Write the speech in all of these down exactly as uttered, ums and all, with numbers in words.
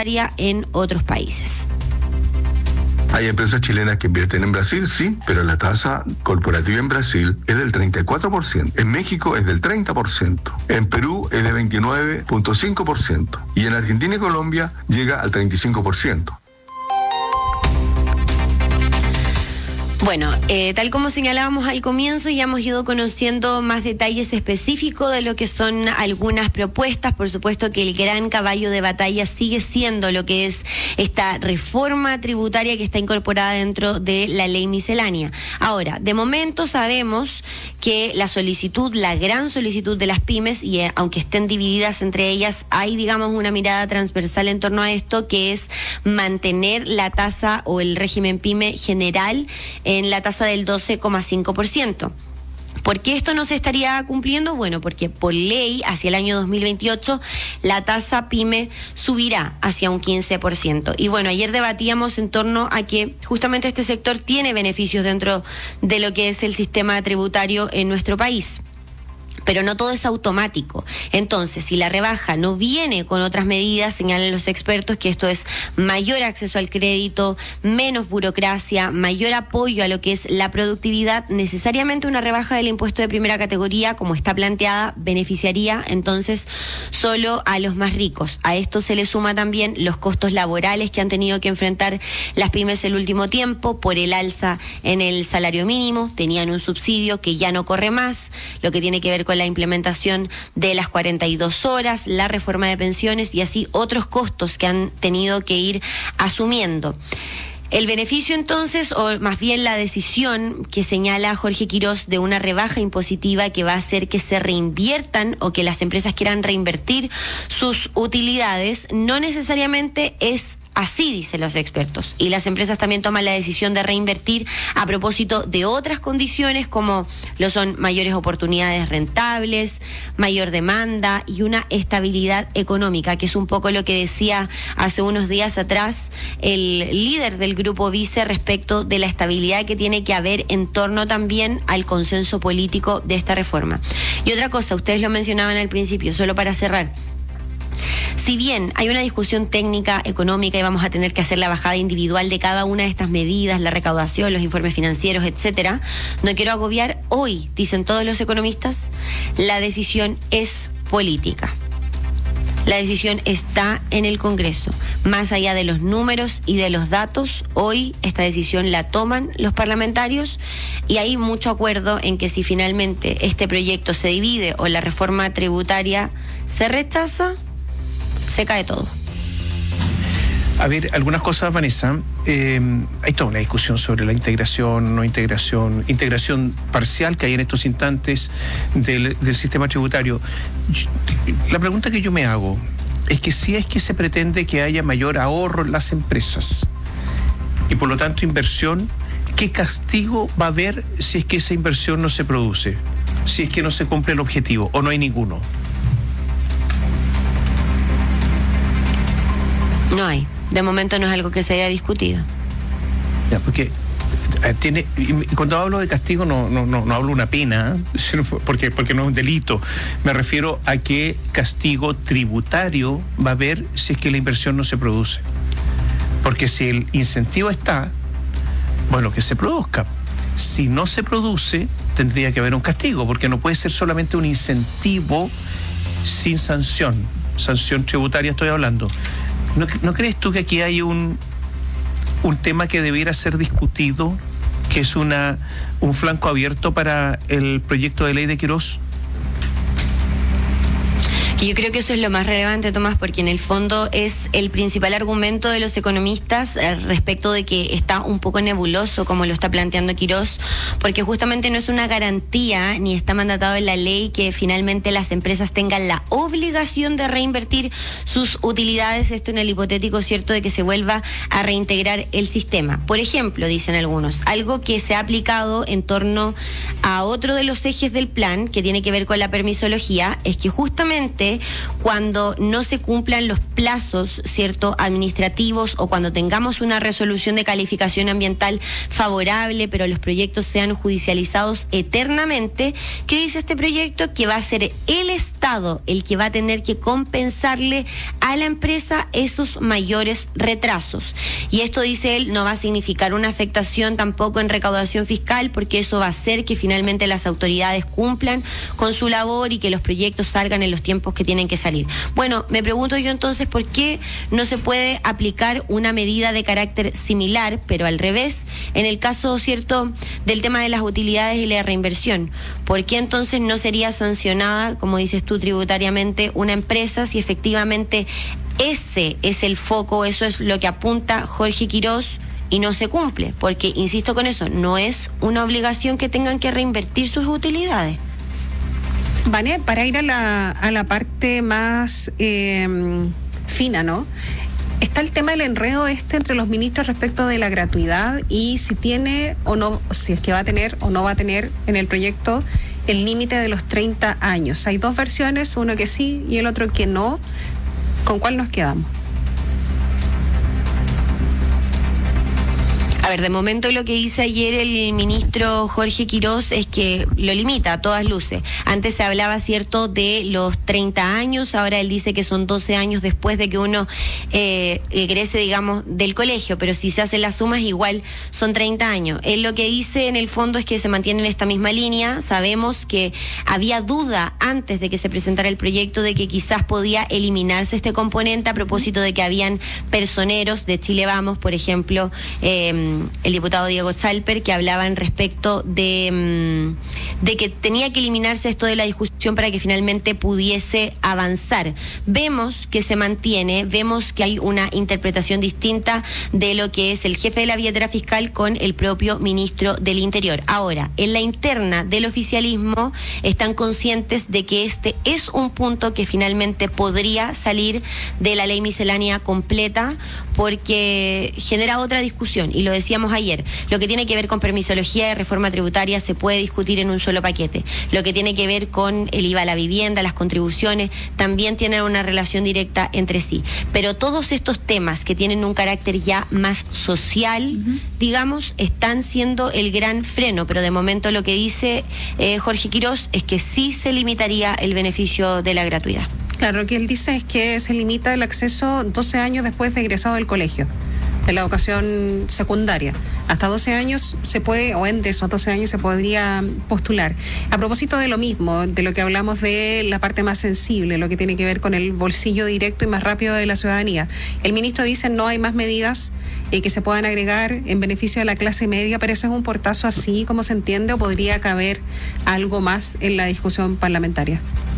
tributaria en otros países. Hay empresas chilenas que invierten en Brasil, sí, pero la tasa corporativa en Brasil es del treinta y cuatro por ciento. En México es del treinta por ciento. En Perú es de veintinueve punto cinco por ciento. Y en Argentina y Colombia llega al treinta y cinco por ciento. Bueno, eh, tal como señalábamos al comienzo, ya hemos ido conociendo más detalles específicos de lo que son algunas propuestas. Por supuesto que el gran caballo de batalla sigue siendo lo que es esta reforma tributaria que está incorporada dentro de la ley miscelánea. Ahora, de momento sabemos que la solicitud, la gran solicitud de las pymes, y eh, aunque estén divididas entre ellas, hay, digamos, una mirada transversal en torno a esto, que es mantener la tasa o el régimen pyme general en la tasa del doce coma cinco por ciento. ¿Por qué esto no se estaría cumpliendo? Bueno, porque por ley, hacia el año dos mil veintiocho, la tasa pyme subirá hacia un quince por ciento. Y bueno, ayer debatíamos en torno a que justamente este sector tiene beneficios dentro de lo que es el sistema tributario en nuestro país. Pero no todo es automático. Entonces, si la rebaja no viene con otras medidas, señalan los expertos que esto es mayor acceso al crédito, menos burocracia, mayor apoyo a lo que es la productividad, necesariamente una rebaja del impuesto de primera categoría, como está planteada, beneficiaría entonces solo a los más ricos. A esto se le suma también los costos laborales que han tenido que enfrentar las pymes el último tiempo por el alza en el salario mínimo. Tenían un subsidio que ya no corre más, lo que tiene que ver con la implementación de las cuarenta y dos horas, la reforma de pensiones y así otros costos que han tenido que ir asumiendo. El beneficio entonces, o más bien la decisión que señala Jorge Quirós de una rebaja impositiva que va a hacer que se reinviertan o que las empresas quieran reinvertir sus utilidades, no necesariamente es así, dicen los expertos. Y las empresas también toman la decisión de reinvertir a propósito de otras condiciones como lo son mayores oportunidades rentables, mayor demanda y una estabilidad económica, que es un poco lo que decía hace unos días atrás el líder del Grupo Vice respecto de la estabilidad que tiene que haber en torno también al consenso político de esta reforma. Y otra cosa, ustedes lo mencionaban al principio, solo para cerrar. Si bien hay una discusión técnica, económica y vamos a tener que hacer la bajada individual de cada una de estas medidas, la recaudación, los informes financieros, etcétera, no quiero agobiar, hoy, dicen todos los economistas, la decisión es política. La decisión está en el Congreso. Más allá de los números y de los datos, hoy esta decisión la toman los parlamentarios y hay mucho acuerdo en que si finalmente este proyecto se divide o la reforma tributaria se rechaza, se cae todo. A ver, algunas cosas, Vanessa. Eh, hay toda una discusión sobre la integración, no integración, integración parcial que hay en estos instantes del, del sistema tributario. La pregunta que yo me hago es que si es que se pretende que haya mayor ahorro en las empresas y por lo tanto inversión, ¿qué castigo va a haber si es que esa inversión no se produce? Si es que no se cumple el objetivo o no hay ninguno. No hay. De momento no es algo que se haya discutido. Ya, porque eh, tiene, y cuando hablo de castigo no, no, no, no hablo una pena, ¿eh? porque, porque no es un delito. Me refiero a qué castigo tributario va a haber si es que la inversión no se produce. Porque si el incentivo está, bueno, que se produzca. Si no se produce, tendría que haber un castigo, porque no puede ser solamente un incentivo sin sanción. Sanción tributaria estoy hablando. ¿No, ¿No crees tú que aquí hay un, un tema que debiera ser discutido, que es una, un flanco abierto para el proyecto de ley de Quirós? Y yo creo que eso es lo más relevante, Tomás, porque en el fondo es el principal argumento de los economistas eh, respecto de que está un poco nebuloso como lo está planteando Quirós, porque justamente no es una garantía ni está mandatado en la ley que finalmente las empresas tengan la obligación de reinvertir sus utilidades, esto en el hipotético, cierto, de que se vuelva a reintegrar el sistema. Por ejemplo, dicen algunos, algo que se ha aplicado en torno a otro de los ejes del plan, que tiene que ver con la permisología, es que justamente dice cuando no se cumplan los plazos, ¿cierto?, administrativos, o cuando tengamos una resolución de calificación ambiental favorable, pero los proyectos sean judicializados eternamente. ¿Qué dice este proyecto? Que va a ser el Estado el que va a tener que compensarle a la empresa esos mayores retrasos. Y esto, dice él, no va a significar una afectación tampoco en recaudación fiscal, porque eso va a hacer que finalmente las autoridades cumplan con su labor y que los proyectos salgan en los tiempos que tienen que salir. Bueno, me pregunto yo entonces, ¿por qué no se puede aplicar una medida de carácter similar, pero al revés, en el caso, cierto, del tema de las utilidades y la reinversión? ¿Por qué entonces no sería sancionada, como dices tú, tributariamente una empresa si efectivamente ese es el foco, eso es lo que apunta Jorge Quirós, y no se cumple? Porque, insisto con eso, no es una obligación que tengan que reinvertir sus utilidades. Vane, para ir a la, a la parte más eh, fina, ¿no? Está el tema del enredo este entre los ministros respecto de la gratuidad y si tiene o no, si es que va a tener o no va a tener en el proyecto el límite de los treinta años. Hay dos versiones, uno que sí y el otro que no. ¿Con cuál nos quedamos? A ver, de momento lo que dice ayer el ministro Jorge Quirós es que lo limita a todas luces. Antes se hablaba, cierto, de los treinta años, ahora él dice que son doce años después de que uno eh, egrese, digamos, del colegio, pero si se hacen las sumas igual son treinta años. Él lo que dice en el fondo es que se mantiene en esta misma línea. Sabemos que había duda antes de que se presentara el proyecto de que quizás podía eliminarse este componente a propósito de que habían personeros de Chile Vamos, por ejemplo, eh, el diputado Diego Chalper, que hablaban respecto de, de que tenía que eliminarse esto de la discusión para que finalmente pudiese avanzar. Vemos que se mantiene, vemos que hay una interpretación distinta de lo que es el jefe de la billetera fiscal con el propio ministro del Interior. Ahora, en la interna del oficialismo están conscientes de que este es un punto que finalmente podría salir de la ley miscelánea completa, porque genera otra discusión, y lo decíamos ayer, lo que tiene que ver con permisología y reforma tributaria se puede discutir en un solo paquete. Lo que tiene que ver con el I V A a la vivienda, las contribuciones, también tienen una relación directa entre sí. Pero todos estos temas que tienen un carácter ya más social, uh-huh. digamos, están siendo el gran freno, pero de momento lo que dice eh, Jorge Quirós es que sí se limitaría el beneficio de la gratuidad. Claro, lo que él dice es que se limita el acceso doce años después de egresado del colegio, de la educación secundaria. Hasta doce años se puede, o en de esos doce años se podría postular. A propósito de lo mismo, de lo que hablamos de la parte más sensible, lo que tiene que ver con el bolsillo directo y más rápido de la ciudadanía. El ministro dice no hay más medidas eh, que se puedan agregar en beneficio de la clase media, pero eso es un portazo así como se entiende, o podría caber algo más en la discusión parlamentaria.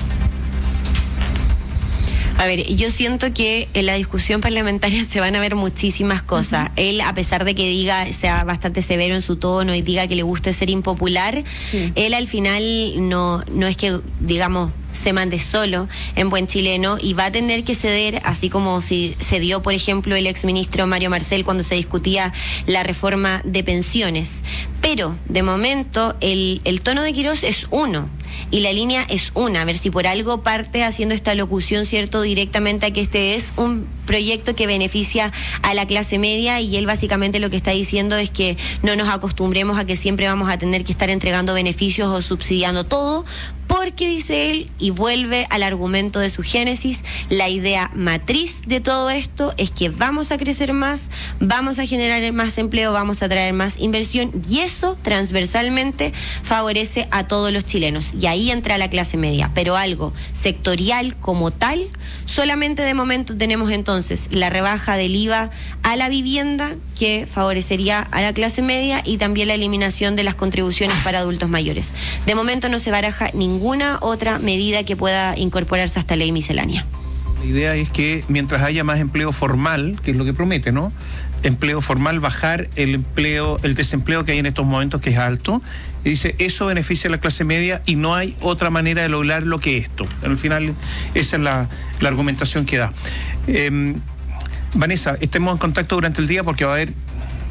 A ver, yo siento que en la discusión parlamentaria se van a ver muchísimas cosas. Uh-huh. Él, a pesar de que diga, sea bastante severo en su tono y diga que le guste ser impopular, sí. él al final no, no es que, digamos, se mande solo en buen chileno, y va a tener que ceder, así como si se dio, por ejemplo, el exministro Mario Marcel cuando se discutía la reforma de pensiones. Pero, de momento, el, el tono de Quirós es uno. Y la línea es una, a ver si por algo parte haciendo esta locución, cierto, directamente a que este es un proyecto que beneficia a la clase media, y él básicamente lo que está diciendo es que no nos acostumbremos a que siempre vamos a tener que estar entregando beneficios o subsidiando todo, porque, dice él, y vuelve al argumento de su génesis, la idea matriz de todo esto es que vamos a crecer más, vamos a generar más empleo, vamos a traer más inversión, y eso transversalmente favorece a todos los chilenos, y ahí entra la clase media. Pero algo sectorial como tal, solamente de momento tenemos entonces la rebaja del I V A a la vivienda, que favorecería a la clase media, y también la eliminación de las contribuciones para adultos mayores. De momento no se baraja ninguna otra medida que pueda incorporarse a esta ley miscelánea. La idea es que mientras haya más empleo formal, que es lo que promete, ¿no? Empleo formal, bajar el empleo, el desempleo que hay en estos momentos, que es alto. Y dice, eso beneficia a la clase media y no hay otra manera de lograrlo que esto. Al final, esa es la, la argumentación que da. Eh, Vanessa, estemos en contacto durante el día porque va a haber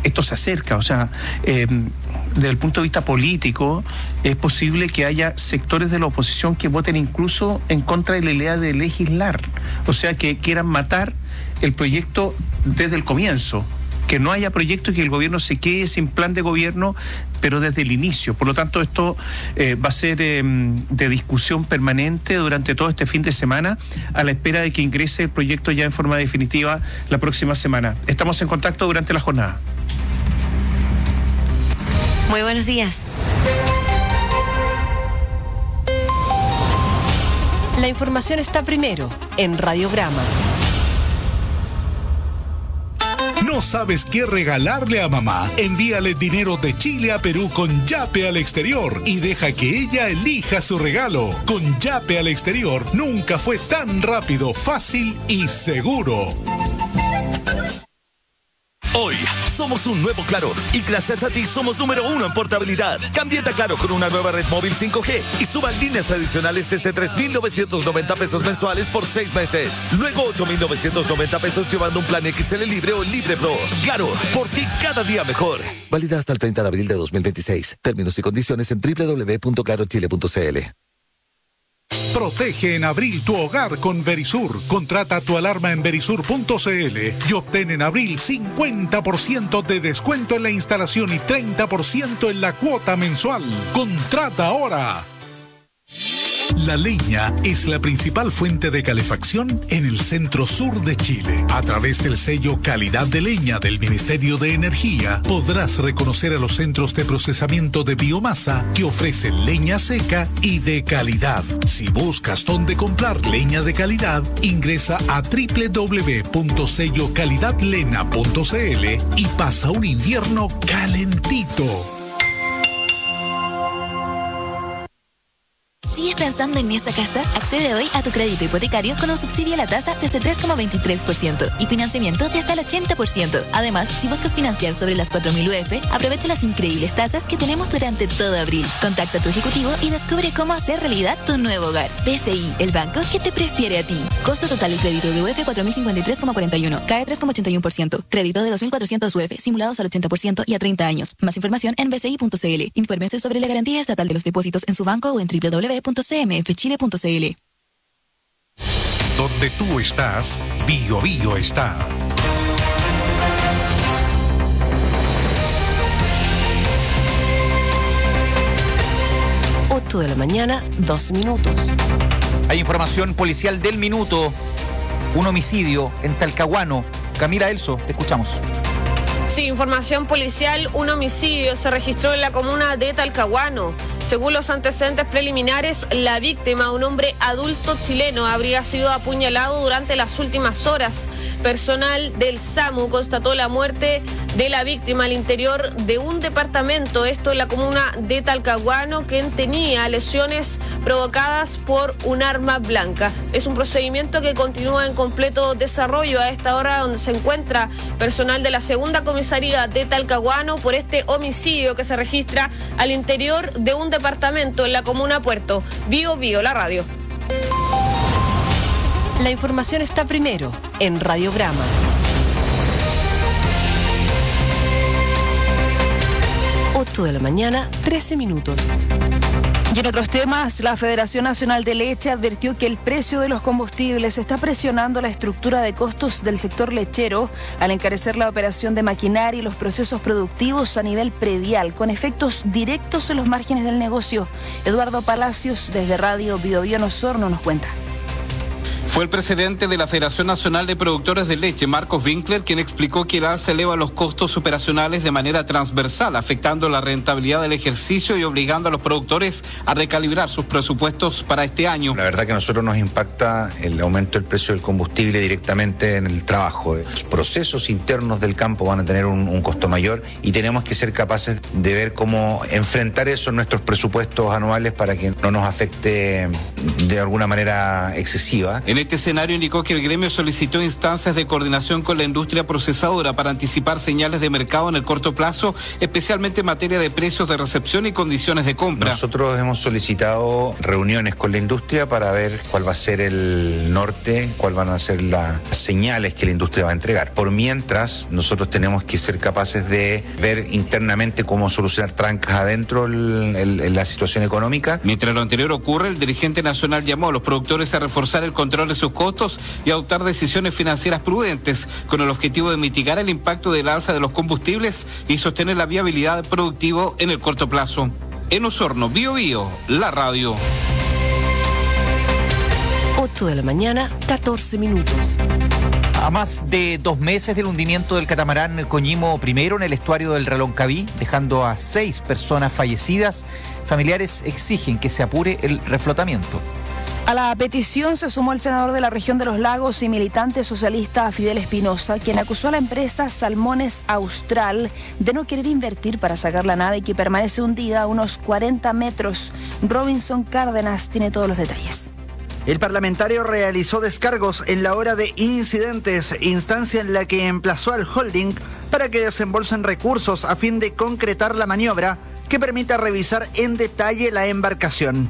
esto se acerca, o sea, eh, desde el punto de vista político, es posible que haya sectores de la oposición que voten incluso en contra de la idea de legislar, o sea, que quieran matar el proyecto desde el comienzo, que no haya proyecto y que el gobierno se quede sin plan de gobierno, pero desde el inicio. Por lo tanto, esto eh, va a ser eh, de discusión permanente durante todo este fin de semana, a la espera de que ingrese el proyecto ya en forma definitiva la próxima semana. Estamos en contacto durante la jornada. Muy buenos días. La información está primero en Radiograma. ¿No sabes qué regalarle a mamá? Envíale dinero de Chile a Perú con Yape al exterior y deja que ella elija su regalo. Con Yape al exterior nunca fue tan rápido, fácil y seguro. Hoy somos un nuevo Claro y gracias a ti somos número uno en portabilidad. Cámbiate a Claro con una nueva red móvil cinco G y suban líneas adicionales desde tres mil novecientos noventa pesos mensuales por seis meses. Luego ocho mil novecientos noventa pesos llevando un plan X L Libre o Libre Pro. Claro, por ti cada día mejor. Válida hasta el treinta de abril de dos mil veintiséis. Términos y condiciones en doble u doble u doble u punto claro chile punto c l. Protege en abril tu hogar con Verisur. Contrata tu alarma en verisur punto c l y obtén en abril cincuenta por ciento de descuento en la instalación y treinta por ciento en la cuota mensual. Contrata ahora. La leña es la principal fuente de calefacción en el centro sur de Chile. A través del sello Calidad de Leña del Ministerio de Energía, podrás reconocer a los centros de procesamiento de biomasa que ofrecen leña seca y de calidad. Si buscas dónde comprar leña de calidad, ingresa a doble u doble u doble u punto sello calidad lena punto c l y pasa un invierno calentito. ¿Sigues pensando en esa casa? Accede hoy a tu crédito hipotecario con un subsidio a la tasa desde tres coma veintitrés por ciento y financiamiento de hasta el ochenta por ciento. Además, si buscas financiar sobre las cuatro mil U F, aprovecha las increíbles tasas que tenemos durante todo abril. Contacta a tu ejecutivo y descubre cómo hacer realidad tu nuevo hogar. B C I, el banco que te prefiere a ti. Costo total del crédito de U F cuatro mil cincuenta y tres coma cuarenta y uno, cae tres coma ochenta y uno por ciento. Crédito de dos mil cuatrocientos U F, simulados al ochenta por ciento y a treinta años. Más información en b c i punto c l. Infórmese sobre la garantía estatal de los depósitos en su banco o en doble u doble u doble u punto c m f chile punto c l. Donde tú estás, Bio Bio está. ocho de la mañana, dos minutos. Hay información policial del minuto. Un homicidio en Talcahuano. Camila Elso, te escuchamos. Sí, información policial, un homicidio se registró en la comuna de Talcahuano. Según los antecedentes preliminares, la víctima, un hombre adulto chileno, habría sido apuñalado durante las últimas horas. Personal del SAMU constató la muerte de la víctima al interior de un departamento, esto en la comuna de Talcahuano, quien tenía lesiones provocadas por un arma blanca. Es un procedimiento que continúa en completo desarrollo a esta hora, donde se encuentra personal de la segunda comisaría de Talcahuano por este homicidio que se registra al interior de un departamento en la comuna Puerto. Bio Bio, la radio. La información está primero en Radiograma. ocho de la mañana, trece minutos. Y en otros temas, la Federación Nacional de Leche advirtió que el precio de los combustibles está presionando la estructura de costos del sector lechero al encarecer la operación de maquinaria y los procesos productivos a nivel predial, con efectos directos en los márgenes del negocio. Eduardo Palacios, desde Radio Bio Bio Osorno, nos cuenta. Fue el presidente de la Federación Nacional de Productores de Leche, Marcos Winkler, quien explicó que el alza eleva los costos operacionales de manera transversal, afectando la rentabilidad del ejercicio y obligando a los productores a recalibrar sus presupuestos para este año. La verdad que a nosotros nos impacta el aumento del precio del combustible directamente en el trabajo. Los procesos internos del campo van a tener un, un costo mayor y tenemos que ser capaces de ver cómo enfrentar eso en nuestros presupuestos anuales para que no nos afecte de alguna manera excesiva. En En este escenario indicó que el gremio solicitó instancias de coordinación con la industria procesadora para anticipar señales de mercado en el corto plazo, especialmente en materia de precios de recepción y condiciones de compra. Nosotros hemos solicitado reuniones con la industria para ver cuál va a ser el norte, cuáles van a ser las señales que la industria va a entregar. Por mientras, nosotros tenemos que ser capaces de ver internamente cómo solucionar trancas adentro el, el, el, la situación económica. Mientras lo anterior ocurre, el dirigente nacional llamó a los productores a reforzar el control de sus costos y adoptar decisiones financieras prudentes con el objetivo de mitigar el impacto del alza de los combustibles y sostener la viabilidad productiva en el corto plazo. En Osorno, Bio Bio, la radio. ocho de la mañana, catorce minutos. A más de dos meses del hundimiento del catamarán Coñimo primero en el estuario del Reloncaví, dejando a seis personas fallecidas, familiares exigen que se apure el reflotamiento. A la petición se sumó el senador de la región de los Lagos y militante socialista Fidel Espinosa, quien acusó a la empresa Salmones Austral de no querer invertir para sacar la nave que permanece hundida a unos cuarenta metros. Robinson Cárdenas tiene todos los detalles. El parlamentario realizó descargos en la hora de incidentes, instancia en la que emplazó al holding para que desembolsen recursos a fin de concretar la maniobra que permita revisar en detalle la embarcación.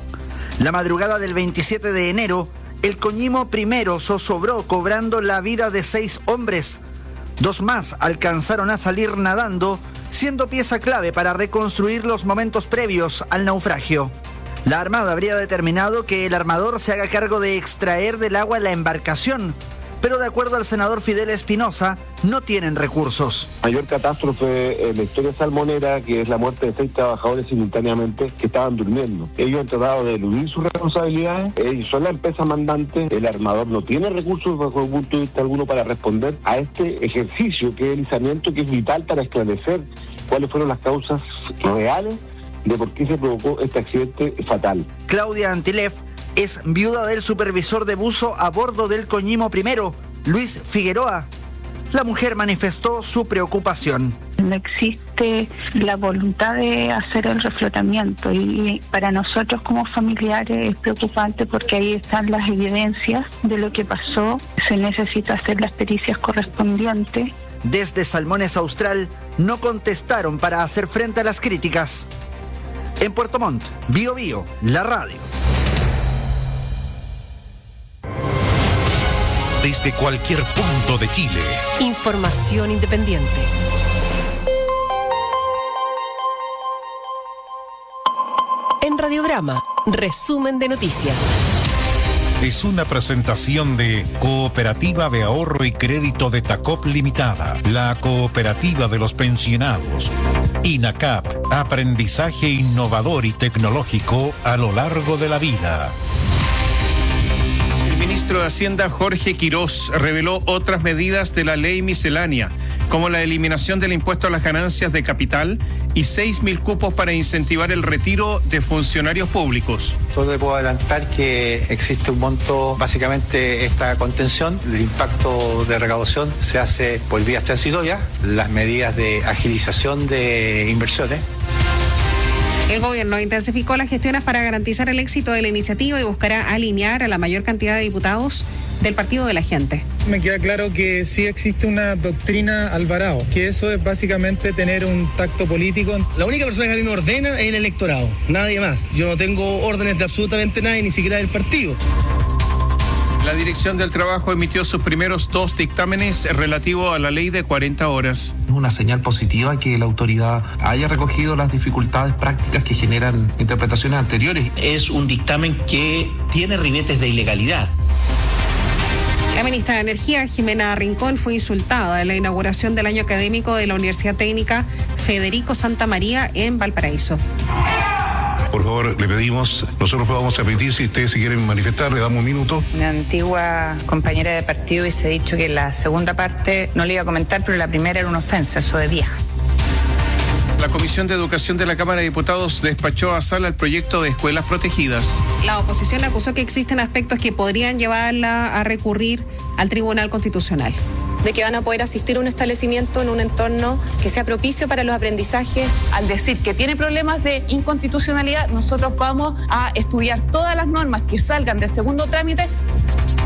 La madrugada del veintisiete de enero, el Coñimo primero zozobró cobrando la vida de seis hombres. Dos más alcanzaron a salir nadando, siendo pieza clave para reconstruir los momentos previos al naufragio. La Armada habría determinado que el armador se haga cargo de extraer del agua la embarcación, pero de acuerdo al senador Fidel Espinosa, no tienen recursos. Mayor catástrofe en la historia salmonera, que es la muerte de seis trabajadores simultáneamente que estaban durmiendo. Ellos han tratado de eludir sus responsabilidades, ellos son la empresa mandante, el armador no tiene recursos bajo el punto de vista alguno para responder a este ejercicio que es el izamiento, que es vital para esclarecer cuáles fueron las causas reales de por qué se provocó este accidente fatal. Claudia Antilef es viuda del supervisor de buzo a bordo del Coñimo primero, Luis Figueroa. La mujer manifestó su preocupación. No existe la voluntad de hacer el reflotamiento y para nosotros como familiares es preocupante porque ahí están las evidencias de lo que pasó. Se necesita hacer las pericias correspondientes. Desde Salmones Austral no contestaron para hacer frente a las críticas. En Puerto Montt, Bio Bio, la radio. Desde cualquier punto de Chile. Información independiente. En Radiograma, resumen de noticias. Es una presentación de Cooperativa de Ahorro y Crédito de Tacop Limitada, la cooperativa de los pensionados. INACAP, aprendizaje innovador y tecnológico a lo largo de la vida. El ministro de Hacienda, Jorge Quirós, reveló otras medidas de la ley miscelánea, como la eliminación del impuesto a las ganancias de capital y seis mil cupos para incentivar el retiro de funcionarios públicos. Solo le puedo adelantar que existe un monto, básicamente esta contención, el impacto de recaudación se hace por vías transitorias, las medidas de agilización de inversiones. El gobierno intensificó las gestiones para garantizar el éxito de la iniciativa y buscará alinear a la mayor cantidad de diputados del Partido de la Gente. Me queda claro que sí existe una doctrina Alvarado, que eso es básicamente tener un tacto político. La única persona que a mí me ordena es el electorado, nadie más. Yo no tengo órdenes de absolutamente nadie, ni siquiera del partido. La Dirección del Trabajo emitió sus primeros dos dictámenes relativos a la ley de cuarenta horas. Es una señal positiva que la autoridad haya recogido las dificultades prácticas que generan interpretaciones anteriores. Es un dictamen que tiene ribetes de ilegalidad. La ministra de Energía, Jimena Rincón, fue insultada en la inauguración del año académico de la Universidad Técnica Federico Santa María en Valparaíso. Por favor, le pedimos, nosotros vamos a pedir, si ustedes se quieren manifestar, le damos un minuto. Una antigua compañera de partido y se ha dicho que la segunda parte no le iba a comentar, pero la primera era una ofensa, eso de vieja. La Comisión de Educación de la Cámara de Diputados despachó a sala el proyecto de escuelas protegidas. La oposición acusó que existen aspectos que podrían llevarla a recurrir al Tribunal Constitucional. De que van a poder asistir a un establecimiento en un entorno que sea propicio para los aprendizajes. Al decir que tiene problemas de inconstitucionalidad, nosotros vamos a estudiar todas las normas que salgan del segundo trámite.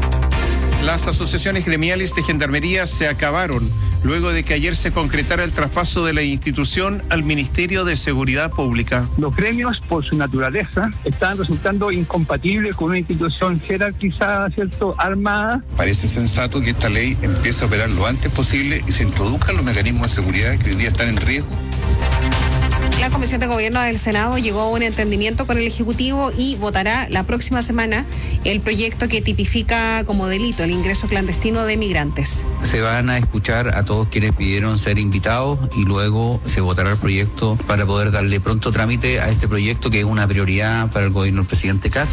Las asociaciones gremiales de Gendarmería se acabaron luego de que ayer se concretara el traspaso de la institución al Ministerio de Seguridad Pública. Los gremios, por su naturaleza, están resultando incompatibles con una institución jerarquizada, ¿cierto?, armada. Parece sensato que esta ley empiece a operar lo antes posible y se introduzcan los mecanismos de seguridad que hoy día están en riesgo. La Comisión de Gobierno del Senado llegó a un entendimiento con el Ejecutivo y votará la próxima semana el proyecto que tipifica como delito el ingreso clandestino de migrantes. Se van a escuchar a todos quienes pidieron ser invitados y luego se votará el proyecto para poder darle pronto trámite a este proyecto que es una prioridad para el gobierno del presidente Kast.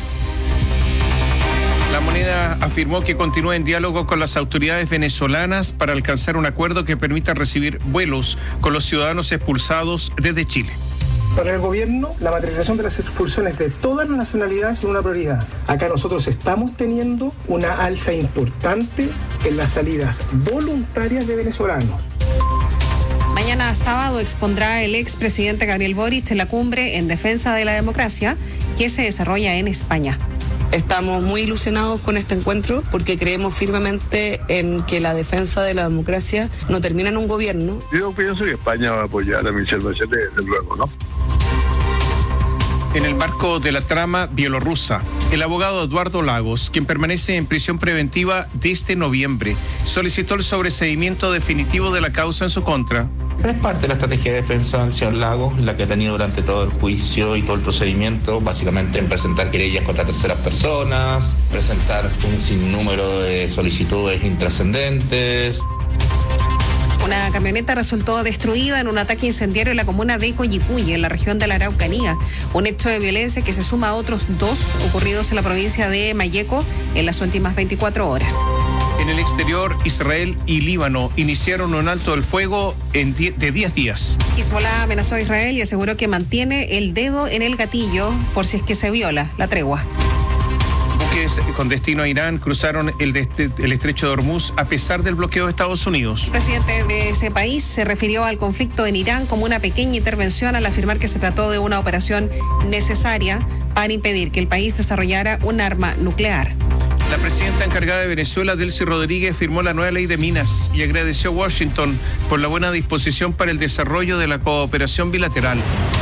La Moneda afirmó que continúa en diálogo con las autoridades venezolanas para alcanzar un acuerdo que permita recibir vuelos con los ciudadanos expulsados desde Chile. Para el gobierno, la materialización de las expulsiones de todas las nacionalidades es una prioridad. Acá nosotros estamos teniendo una alza importante en las salidas voluntarias de venezolanos. Mañana sábado expondrá el expresidente Gabriel Boric en la cumbre en defensa de la democracia que se desarrolla en España. Estamos muy ilusionados con este encuentro porque creemos firmemente en que la defensa de la democracia no termina en un gobierno. Yo pienso que España va a apoyar a Michelle Bachelet, desde luego, ¿no? En el marco de la trama bielorrusa, el abogado Eduardo Lagos, quien permanece en prisión preventiva desde noviembre, solicitó el sobreseimiento definitivo de la causa en su contra. Es parte de la estrategia de defensa del señor Lagos, la que ha tenido durante todo el juicio y todo el procedimiento, básicamente en presentar querellas contra terceras personas, presentar un sinnúmero de solicitudes intrascendentes. Una camioneta resultó destruida en un ataque incendiario en la comuna de Coyipulli, en la región de la Araucanía. Un hecho de violencia que se suma a otros dos ocurridos en la provincia de Malleco en las últimas veinticuatro horas. En el exterior, Israel y Líbano iniciaron un alto del fuego en die- de diez días. Hezbollah amenazó a Israel y aseguró que mantiene el dedo en el gatillo por si es que se viola la tregua. Buques con destino a Irán cruzaron el, de- el estrecho de Hormuz a pesar del bloqueo de Estados Unidos. El presidente de ese país se refirió al conflicto en Irán como una pequeña intervención al afirmar que se trató de una operación necesaria para impedir que el país desarrollara un arma nuclear. La presidenta encargada de Venezuela, Delcy Rodríguez, firmó la nueva ley de minas y agradeció a Washington por la buena disposición para el desarrollo de la cooperación bilateral.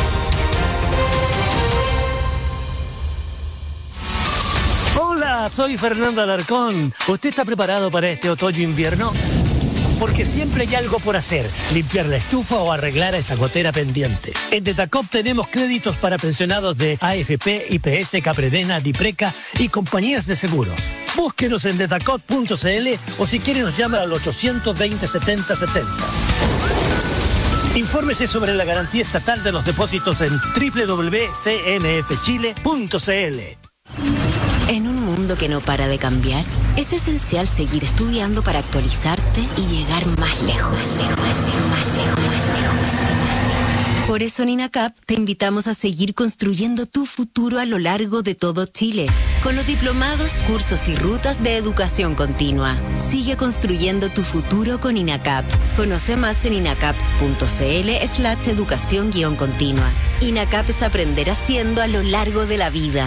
Hola, soy Fernando Alarcón. ¿Usted está preparado para este otoño-invierno? Porque siempre hay algo por hacer, limpiar la estufa o arreglar esa gotera pendiente. En Detacop tenemos créditos para pensionados de A F P, I P S, Capredena, Dipreca y compañías de seguros. Búsquenos en detacop punto c l o si quiere nos llama al ochocientos veinte, setenta setenta. Infórmese sobre la garantía estatal de los depósitos en doble u doble u doble u punto c n f chile punto c l. En un mundo que no para de cambiar, es esencial seguir estudiando para actualizarte y llegar más lejos, lejos, lejos, más lejos, más lejos. Por eso en INACAP te invitamos a seguir construyendo tu futuro a lo largo de todo Chile, con los diplomados, cursos y rutas de educación continua. Sigue construyendo tu futuro con INACAP. Conoce más en inacap punto c l slash educación guión continua. INACAP es aprender haciendo a lo largo de la vida.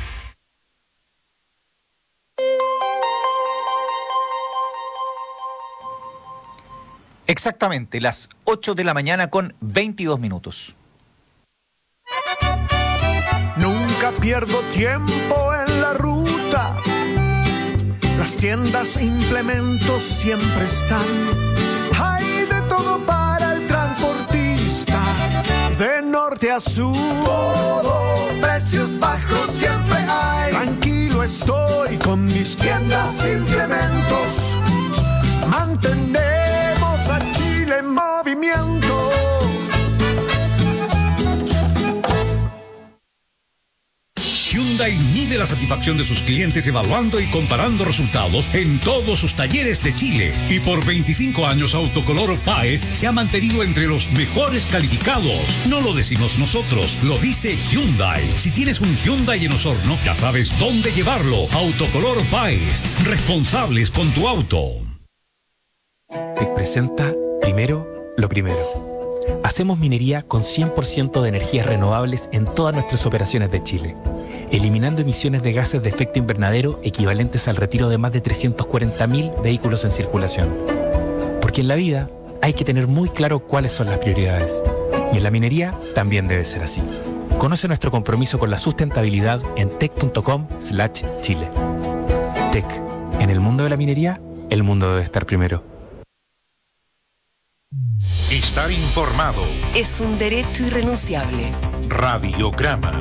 Exactamente, las ocho de la mañana con veintidós minutos. Nunca pierdo tiempo en la ruta. Las tiendas e implementos siempre están. Hay de todo para el transportista. De norte a sur, todo, precios bajos siempre hay. Tranquilo estoy con mis tiendas e implementos. Mantenemos a Chile en movimiento. Hyundai mide la satisfacción de sus clientes evaluando y comparando resultados en todos sus talleres de Chile. Y por veinticinco años Autocolor Páez se ha mantenido entre los mejores calificados. No lo decimos nosotros, lo dice Hyundai. Si tienes un Hyundai en Osorno, ya sabes dónde llevarlo. Autocolor Páez, responsables con tu auto. Te presenta primero lo primero. Hacemos minería con cien por ciento de energías renovables en todas nuestras operaciones de Chile. eliminando emisiones de gases de efecto invernadero equivalentes al retiro de más de trescientos cuarenta mil vehículos en circulación. Porque en la vida hay que tener muy claro cuáles son las prioridades. Y en la minería también debe ser así. Conoce nuestro compromiso con la sustentabilidad en tec punto com slash chile. Tec. En el mundo de la minería, el mundo debe estar primero. Estar informado es un derecho irrenunciable. Radiograma.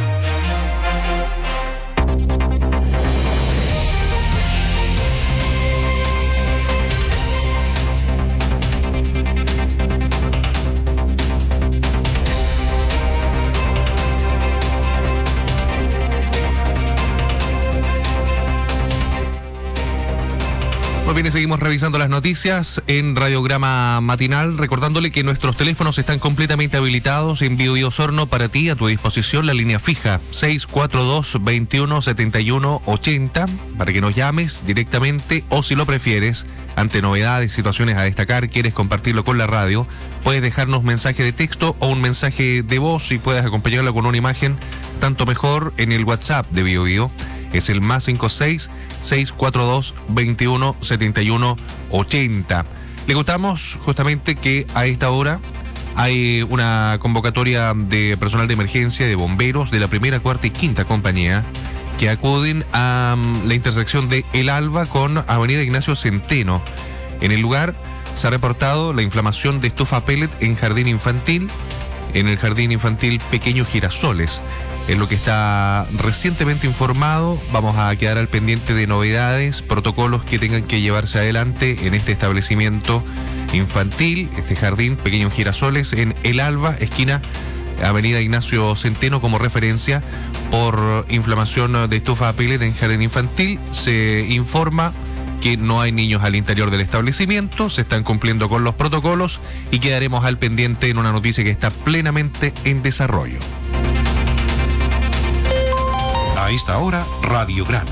Muy bien, seguimos revisando las noticias en Radiograma Matinal, recordándole que nuestros teléfonos están completamente habilitados en Bio Bio Osorno para ti, a tu disposición la línea fija seis cuatro dos, veintiuno, setenta y uno, ochenta para que nos llames directamente o si lo prefieres, ante novedades, situaciones a destacar, quieres compartirlo con la radio, puedes dejarnos mensaje de texto o un mensaje de voz y puedes acompañarlo con una imagen, tanto mejor en el WhatsApp de Bio Bio. Es el más cincuenta y seis, seiscientos cuarenta y dos, veintiuno, setenta y uno, ochenta. Le contamos justamente que a esta hora hay una convocatoria de personal de emergencia, de bomberos de la primera, cuarta y quinta compañía que acuden a um, la intersección de El Alba con Avenida Ignacio Centeno. En el lugar se ha reportado la inflamación de estufa pellet en jardín infantil, en el jardín infantil Pequeños Girasoles. Es lo que está recientemente informado. Vamos a quedar al pendiente de novedades, protocolos que tengan que llevarse adelante en este establecimiento infantil, este jardín Pequeños Girasoles en El Alba, esquina Avenida Ignacio Centeno, como referencia por inflamación de estufa pellet en jardín infantil. Se informa que no hay niños al interior del establecimiento, se están cumpliendo con los protocolos y quedaremos al pendiente en una noticia que está plenamente en desarrollo. A esta hora, Radiograma.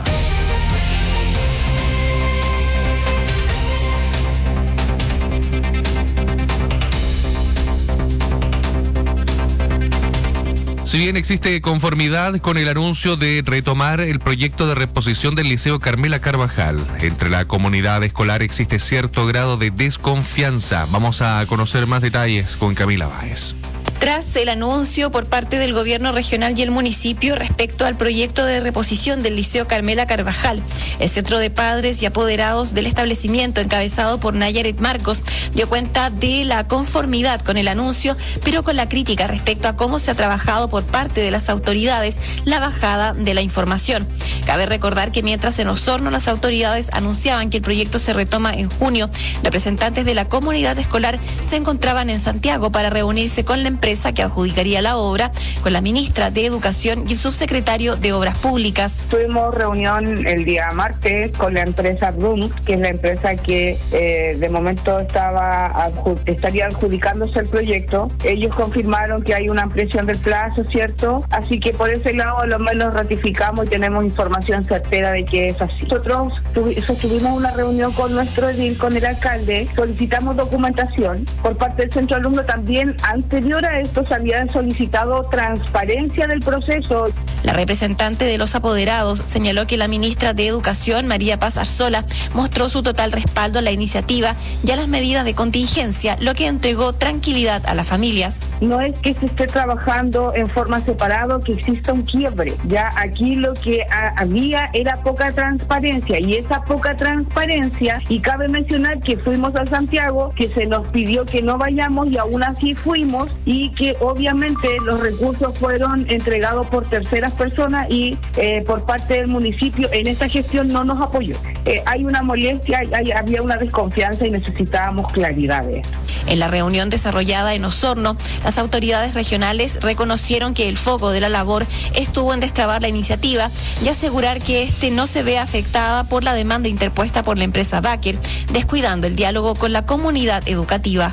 Si bien existe conformidad con el anuncio de retomar el proyecto de reposición del Liceo Carmela Carvajal, entre la comunidad escolar existe cierto grado de desconfianza. Vamos a conocer más detalles con Camila Báez. Tras el anuncio por parte del gobierno regional y el municipio respecto al proyecto de reposición del Liceo Carmela Carvajal, el Centro de Padres y Apoderados del establecimiento, encabezado por Nayaret Marcos, dio cuenta de la conformidad con el anuncio, pero con la crítica respecto a cómo se ha trabajado por parte de las autoridades la bajada de la información. Cabe recordar que mientras en Osorno las autoridades anunciaban que el proyecto se retoma en junio, representantes de la comunidad escolar se encontraban en Santiago para reunirse con la empresa que adjudicaría la obra, con la ministra de Educación y el subsecretario de Obras Públicas. Tuvimos reunión el día martes con la empresa Brun, que es la empresa que eh, de momento estaba adju- estaría adjudicándose el proyecto. Ellos confirmaron que hay una ampliación del plazo, ¿cierto? Así que por ese lado a lo menos ratificamos y tenemos información certera de que es así. Nosotros tuvi- sostuvimos una reunión con nuestro edil, con el alcalde, solicitamos documentación por parte del centro alumno. También anterior a esto se había solicitado transparencia del proceso. La representante de los apoderados señaló que la ministra de Educación, María Paz Arzola, mostró su total respaldo a la iniciativa y a las medidas de contingencia, lo que entregó tranquilidad a las familias. No es que se esté trabajando en forma separada, que exista un quiebre. Ya aquí lo que a, había era poca transparencia, y esa poca transparencia, y cabe mencionar que fuimos a Santiago, que se nos pidió que no vayamos y aún así fuimos, y que obviamente los recursos fueron entregados por terceras personas y eh, por parte del municipio en esta gestión no nos apoyó. Eh, hay una molestia, hay, hay, había una desconfianza y necesitábamos claridad de esto. En la reunión desarrollada en Osorno, las autoridades regionales reconocieron que el foco de la labor estuvo en destrabar la iniciativa y asegurar que este no se vea afectada por la demanda interpuesta por la empresa Baker, descuidando el diálogo con la comunidad educativa.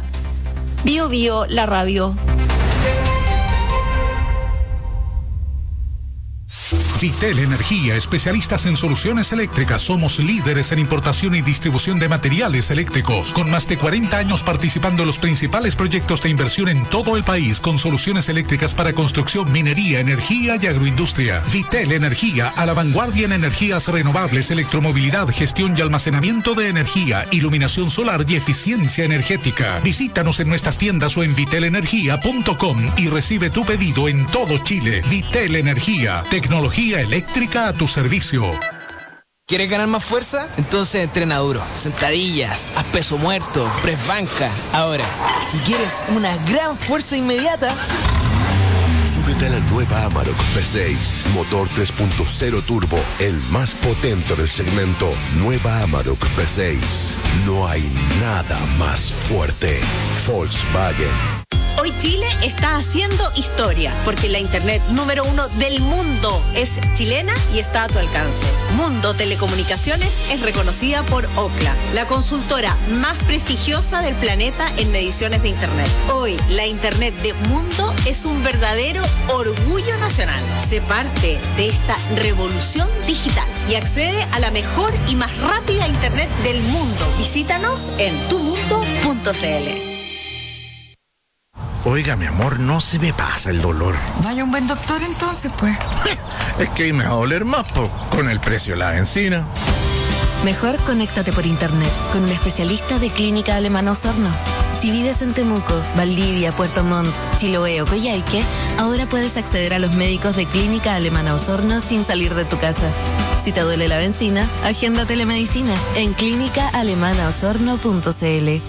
Bio Bio, la radio. Vitel Energía, especialistas en soluciones eléctricas. Somos líderes en importación y distribución de materiales eléctricos, con más de cuarenta años participando en los principales proyectos de inversión en todo el país, con soluciones eléctricas para construcción, minería, energía y agroindustria. Vitel Energía, a la vanguardia en energías renovables, electromovilidad, gestión y almacenamiento de energía, iluminación solar y eficiencia energética. Visítanos en nuestras tiendas o en vitel energía punto com y recibe tu pedido en todo Chile. Vitel Energía, tecnología eléctrica a tu servicio. ¿Quieres ganar más fuerza? Entonces entrena duro. Sentadillas, haz peso muerto, press banca. Ahora, si quieres una gran fuerza inmediata, súbete a la nueva Amarok V seis, motor tres punto cero turbo, el más potente del segmento. Nueva Amarok V seis. No hay nada más fuerte. Volkswagen. Hoy Chile está haciendo historia, porque la internet número uno del mundo es chilena y está a tu alcance. Mundo Telecomunicaciones es reconocida por Ookla, la consultora más prestigiosa del planeta en mediciones de internet. Hoy, la internet de Mundo es un verdadero orgullo nacional. Sé parte de esta revolución digital y accede a la mejor y más rápida internet del mundo. Visítanos en tu mundo punto c l. Oiga, mi amor, no se me pasa el dolor. Vaya un buen doctor entonces, pues. Es que ahí me va a doler más, po, con el precio de la benzina. Mejor conéctate por internet con un especialista de Clínica Alemana Osorno. Si vives en Temuco, Valdivia, Puerto Montt, Chiloé o Coyhaique, ahora puedes acceder a los médicos de Clínica Alemana Osorno sin salir de tu casa. Si te duele la benzina, agenda telemedicina en clínica alemana osorno punto c l.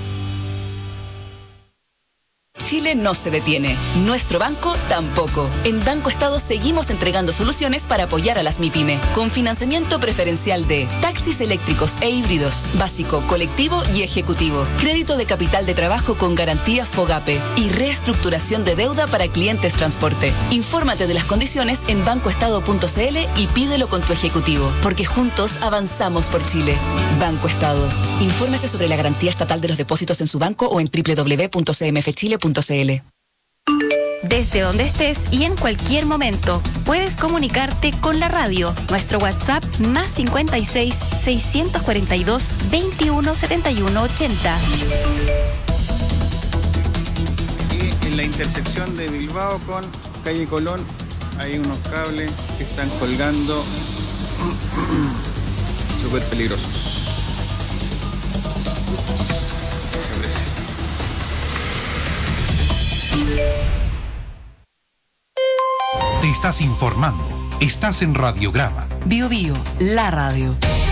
Chile no se detiene, nuestro banco tampoco. En Banco Estado seguimos entregando soluciones para apoyar a las MIPYME, con financiamiento preferencial de taxis eléctricos e híbridos, básico, colectivo y ejecutivo, crédito de capital de trabajo con garantía FOGAPE y reestructuración de deuda para clientes transporte. Infórmate de las condiciones en banco estado punto c l y pídelo con tu ejecutivo, porque juntos avanzamos por Chile. Banco Estado. Infórmese sobre la garantía estatal de los depósitos en su banco o en doble u doble u doble u punto c m f chile punto c l. Desde donde estés y en cualquier momento puedes comunicarte con la radio. Nuestro WhatsApp más cincuenta y seis, seiscientos cuarenta y dos, veintiuno, setenta y uno, ochenta. Y en la intersección de Bilbao con calle Colón hay unos cables que están colgando súper peligrosos. Te estás informando. Estás en Radiograma. Bio Bio, la radio.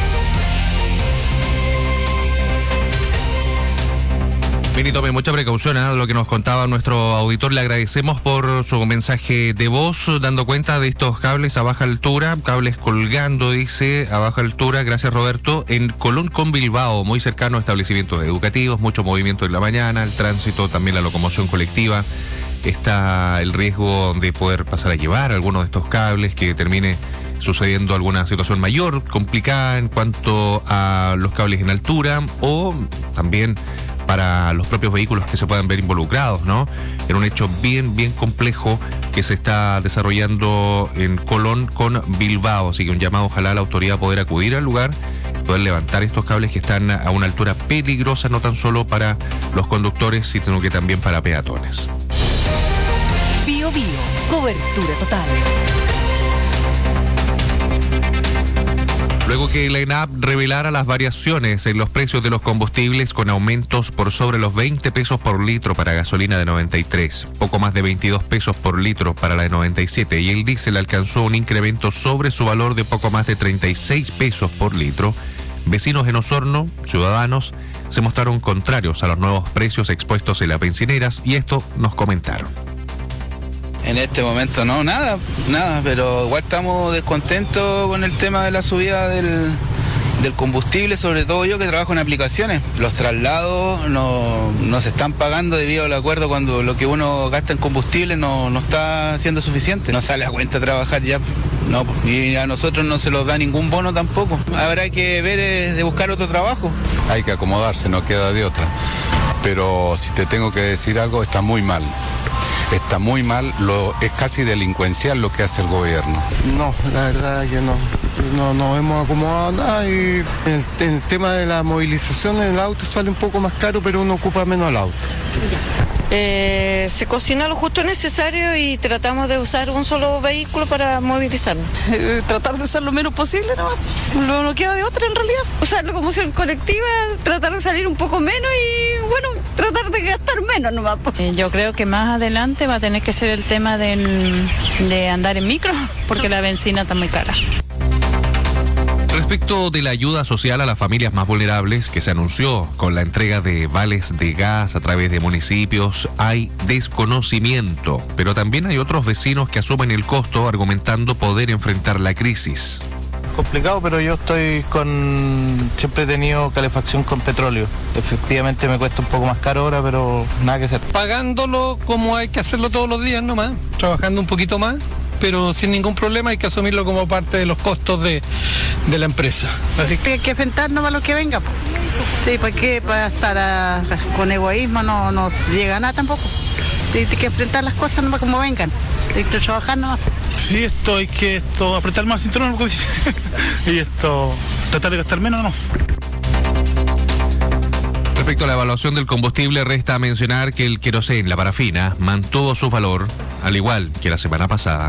Bien, y tome mucha precaución a ¿eh? lo que nos contaba nuestro auditor. Le agradecemos por su mensaje de voz, dando cuenta de estos cables a baja altura, cables colgando, dice, a baja altura, gracias Roberto, en Colón con Bilbao, muy cercano a establecimientos educativos, mucho movimiento en la mañana, el tránsito, también la locomoción colectiva. Está el riesgo de poder pasar a llevar algunos de estos cables, que termine sucediendo alguna situación mayor, complicada en cuanto a los cables en altura, o también para los propios vehículos que se puedan ver involucrados, ¿no? En un hecho bien, bien complejo que se está desarrollando en Colón con Bilbao. Así que un llamado, ojalá a la autoridad poder acudir al lugar, poder levantar estos cables que están a una altura peligrosa, no tan solo para los conductores, sino que también para peatones. Bio Bio, cobertura total. Luego que la ENAP revelara las variaciones en los precios de los combustibles con aumentos por sobre los veinte pesos por litro para gasolina de noventa y tres, poco más de veintidós pesos por litro para la de noventa y siete, y el diésel alcanzó un incremento sobre su valor de poco más de treinta y seis pesos por litro, vecinos en Osorno, ciudadanos, se mostraron contrarios a los nuevos precios expuestos en las bencineras, y esto nos comentaron. En este momento no, nada, nada, pero igual estamos descontentos con el tema de la subida del, del combustible, sobre todo yo que trabajo en aplicaciones. Los traslados no, no se están pagando debido al acuerdo, cuando lo que uno gasta en combustible no, no está siendo suficiente. No sale a cuenta trabajar ya, no, y a nosotros no se nos da ningún bono tampoco. Habrá que ver eh, de buscar otro trabajo. Hay que acomodarse, no queda de otra. Pero si te tengo que decir algo, está muy mal. está muy mal, lo, es casi delincuencial lo que hace el gobierno. No, la verdad que no. No nos hemos acomodado nada y el, el tema de la movilización en el auto sale un poco más caro, pero uno ocupa menos el auto. Eh, se cocina lo justo necesario y tratamos de usar un solo vehículo para movilizarnos. Eh, tratar de usar lo menos posible, ¿no? No, no queda de otra en realidad. Usar la locomoción colectiva, tratar de salir un poco menos y, bueno, tratar de gastar menos nomás. Eh, yo creo que más adelante va a tener que ser el tema del, de andar en micro, porque la benzina está muy cara. Respecto de la ayuda social a las familias más vulnerables que se anunció con la entrega de vales de gas a través de municipios, hay desconocimiento, pero también hay otros vecinos que asumen el costo argumentando poder enfrentar la crisis. Complicado, pero yo estoy con... siempre he tenido calefacción con petróleo. Efectivamente me cuesta un poco más caro ahora, pero nada que hacer. Pagándolo como hay que hacerlo todos los días nomás, trabajando un poquito más, pero sin ningún problema hay que asumirlo como parte de los costos de, de la empresa. Así que hay que enfrentarnos a lo que venga. Sí, porque para estar a, con egoísmo no, no llega a nada tampoco. Sí, hay que enfrentar las cosas nomás como vengan. Hay que trabajar nomás. Sí, esto hay que esto apretar más el cinturón y esto tratar de gastar menos, ¿no? Respecto a la evaluación del combustible, resta mencionar que el querosén, la parafina, mantuvo su valor, al igual que la semana pasada.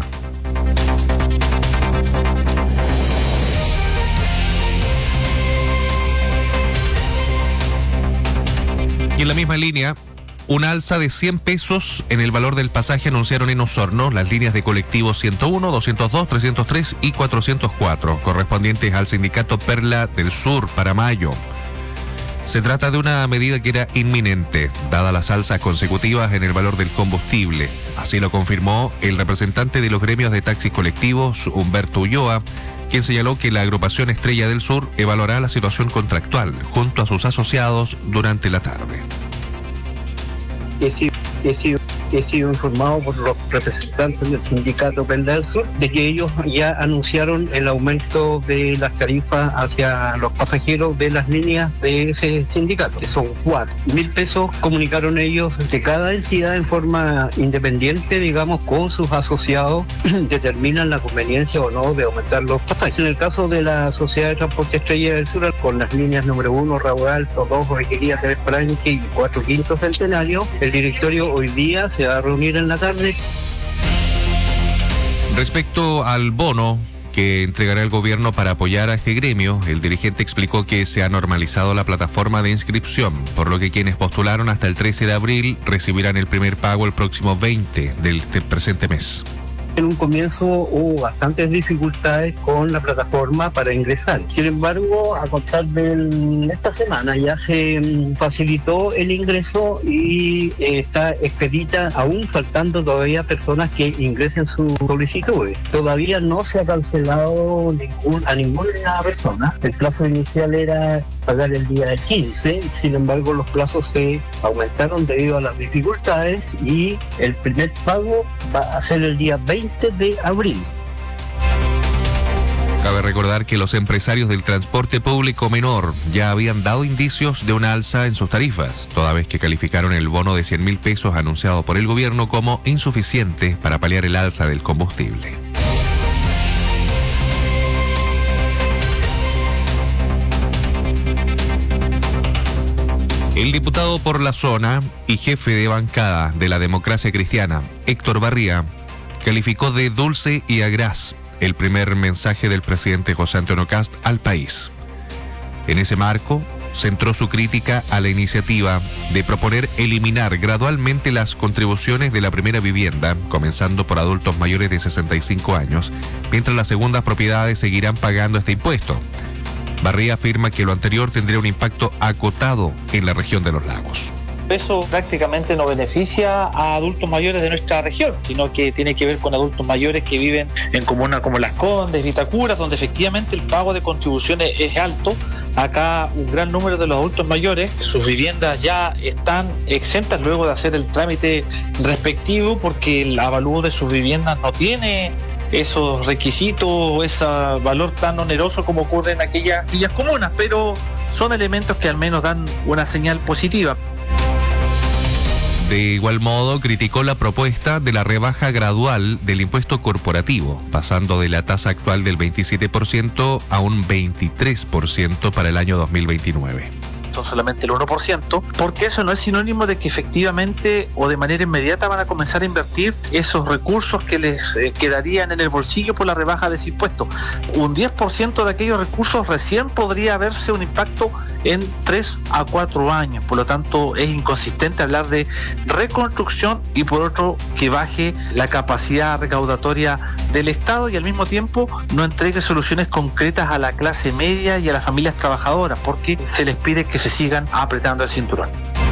Y en la misma línea, un alza de cien pesos en el valor del pasaje anunciaron en Osorno las líneas de colectivo ciento uno, doscientos dos, trescientos tres y cuatrocientos cuatro, correspondientes al sindicato Perla del Sur para mayo. Se trata de una medida que era inminente, dada las alzas consecutivas en el valor del combustible. Así lo confirmó el representante de los gremios de taxis colectivos, Humberto Ulloa, quien señaló que la agrupación Estrella del Sur evaluará la situación contractual junto a sus asociados durante la tarde. He sido, he sido, he sido informado por los representantes del sindicato Perla del Sur de que ellos ya anunciaron el aumento de las tarifas hacia los pasajeros de las líneas de ese sindicato, que son cuatro mil pesos. Comunicaron ellos de cada entidad en forma independiente, digamos, con sus asociados, determinan la conveniencia o no de aumentar los pasajes. En el caso de la Sociedad de Transporte Estrella del Sur, con las líneas número uno, Raúl Alto, dos, Requería, tres, Franque y cuatro, Quinto Centenario, el directorio hoy día se va a reunir en la tarde. Respecto al bono que entregará el gobierno para apoyar a este gremio, el dirigente explicó que se ha normalizado la plataforma de inscripción, por lo que quienes postularon hasta el trece de abril recibirán el primer pago el próximo veinte del presente mes. En un comienzo hubo bastantes dificultades con la plataforma para ingresar. Sin embargo, a contar de esta semana ya se facilitó el ingreso y eh, está expedita, aún faltando todavía personas que ingresen sus solicitudes. Todavía no se ha cancelado ningún, a ninguna persona. El plazo inicial era pagar el día quince, sin embargo los plazos se aumentaron debido a las dificultades y el primer pago va a ser el día veinte de abril. Cabe recordar que los empresarios del transporte público menor ya habían dado indicios de una alza en sus tarifas, toda vez que calificaron el bono de cien mil pesos anunciado por el gobierno como insuficiente para paliar el alza del combustible. El diputado por la zona y jefe de bancada de la Democracia Cristiana, Héctor Barría, calificó de dulce y agraz el primer mensaje del presidente José Antonio Kast al país. En ese marco, centró su crítica a la iniciativa de proponer eliminar gradualmente las contribuciones de la primera vivienda, comenzando por adultos mayores de sesenta y cinco años, mientras las segundas propiedades seguirán pagando este impuesto. Barría afirma que lo anterior tendría un impacto acotado en la región de los lagos. Eso prácticamente no beneficia a adultos mayores de nuestra región, sino que tiene que ver con adultos mayores que viven en comunas como Las Condes, Vitacura, donde efectivamente el pago de contribuciones es alto. Acá un gran número de los adultos mayores, sus viviendas ya están exentas luego de hacer el trámite respectivo porque el avalúo de sus viviendas no tiene esos requisitos, ese valor tan oneroso como ocurre en aquellas villas comunas, pero son elementos que al menos dan una señal positiva. De igual modo, criticó la propuesta de la rebaja gradual del impuesto corporativo, pasando de la tasa actual del veintisiete por ciento a un veintitrés por ciento para el año dos mil veintinueve. Son solamente el uno por ciento, porque eso no es sinónimo de que efectivamente o de manera inmediata van a comenzar a invertir esos recursos que les eh, quedarían en el bolsillo por la rebaja de ese impuesto. Un diez por ciento de aquellos recursos recién podría verse un impacto en tres a cuatro años, por lo tanto es inconsistente hablar de reconstrucción y por otro que baje la capacidad recaudatoria del Estado y al mismo tiempo no entregue soluciones concretas a la clase media y a las familias trabajadoras, porque se les pide que se sigan apretando el cinturón.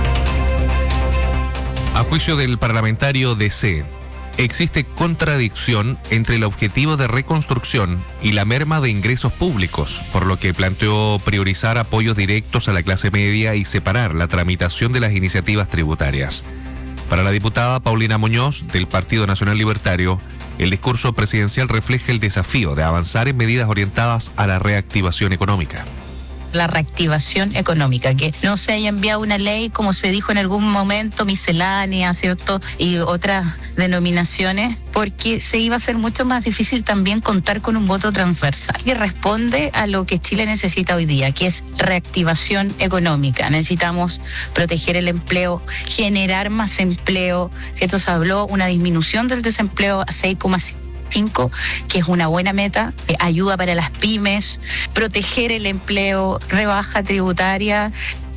A juicio del parlamentario D C, existe contradicción entre el objetivo de reconstrucción y la merma de ingresos públicos, por lo que planteó priorizar apoyos directos a la clase media y separar la tramitación de las iniciativas tributarias. Para la diputada Paulina Muñoz, del Partido Nacional Libertario, el discurso presidencial refleja el desafío de avanzar en medidas orientadas a la reactivación económica. La reactivación económica, que no se haya enviado una ley, como se dijo en algún momento, miscelánea, ¿cierto? Y otras denominaciones, porque se iba a ser mucho más difícil también contar con un voto transversal que responde a lo que Chile necesita hoy día, que es reactivación económica. Necesitamos proteger el empleo, generar más empleo, ¿cierto? Se habló una disminución del desempleo a seis coma cinco, que es una buena meta, eh, ayuda para las pymes, proteger el empleo, rebaja tributaria.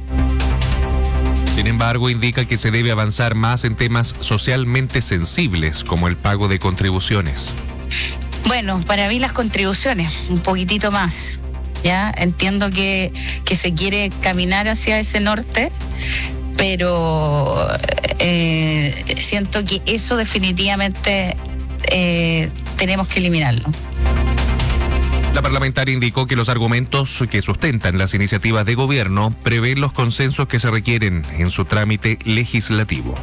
Sin embargo, indica que se debe avanzar más en temas socialmente sensibles, como el pago de contribuciones. Bueno, para mí las contribuciones, un poquitito más, ¿ya? Entiendo que, que se quiere caminar hacia ese norte, pero eh, siento que eso definitivamente eh, tenemos que eliminarlo. La parlamentaria indicó que los argumentos que sustentan las iniciativas de gobierno prevén los consensos que se requieren en su trámite legislativo.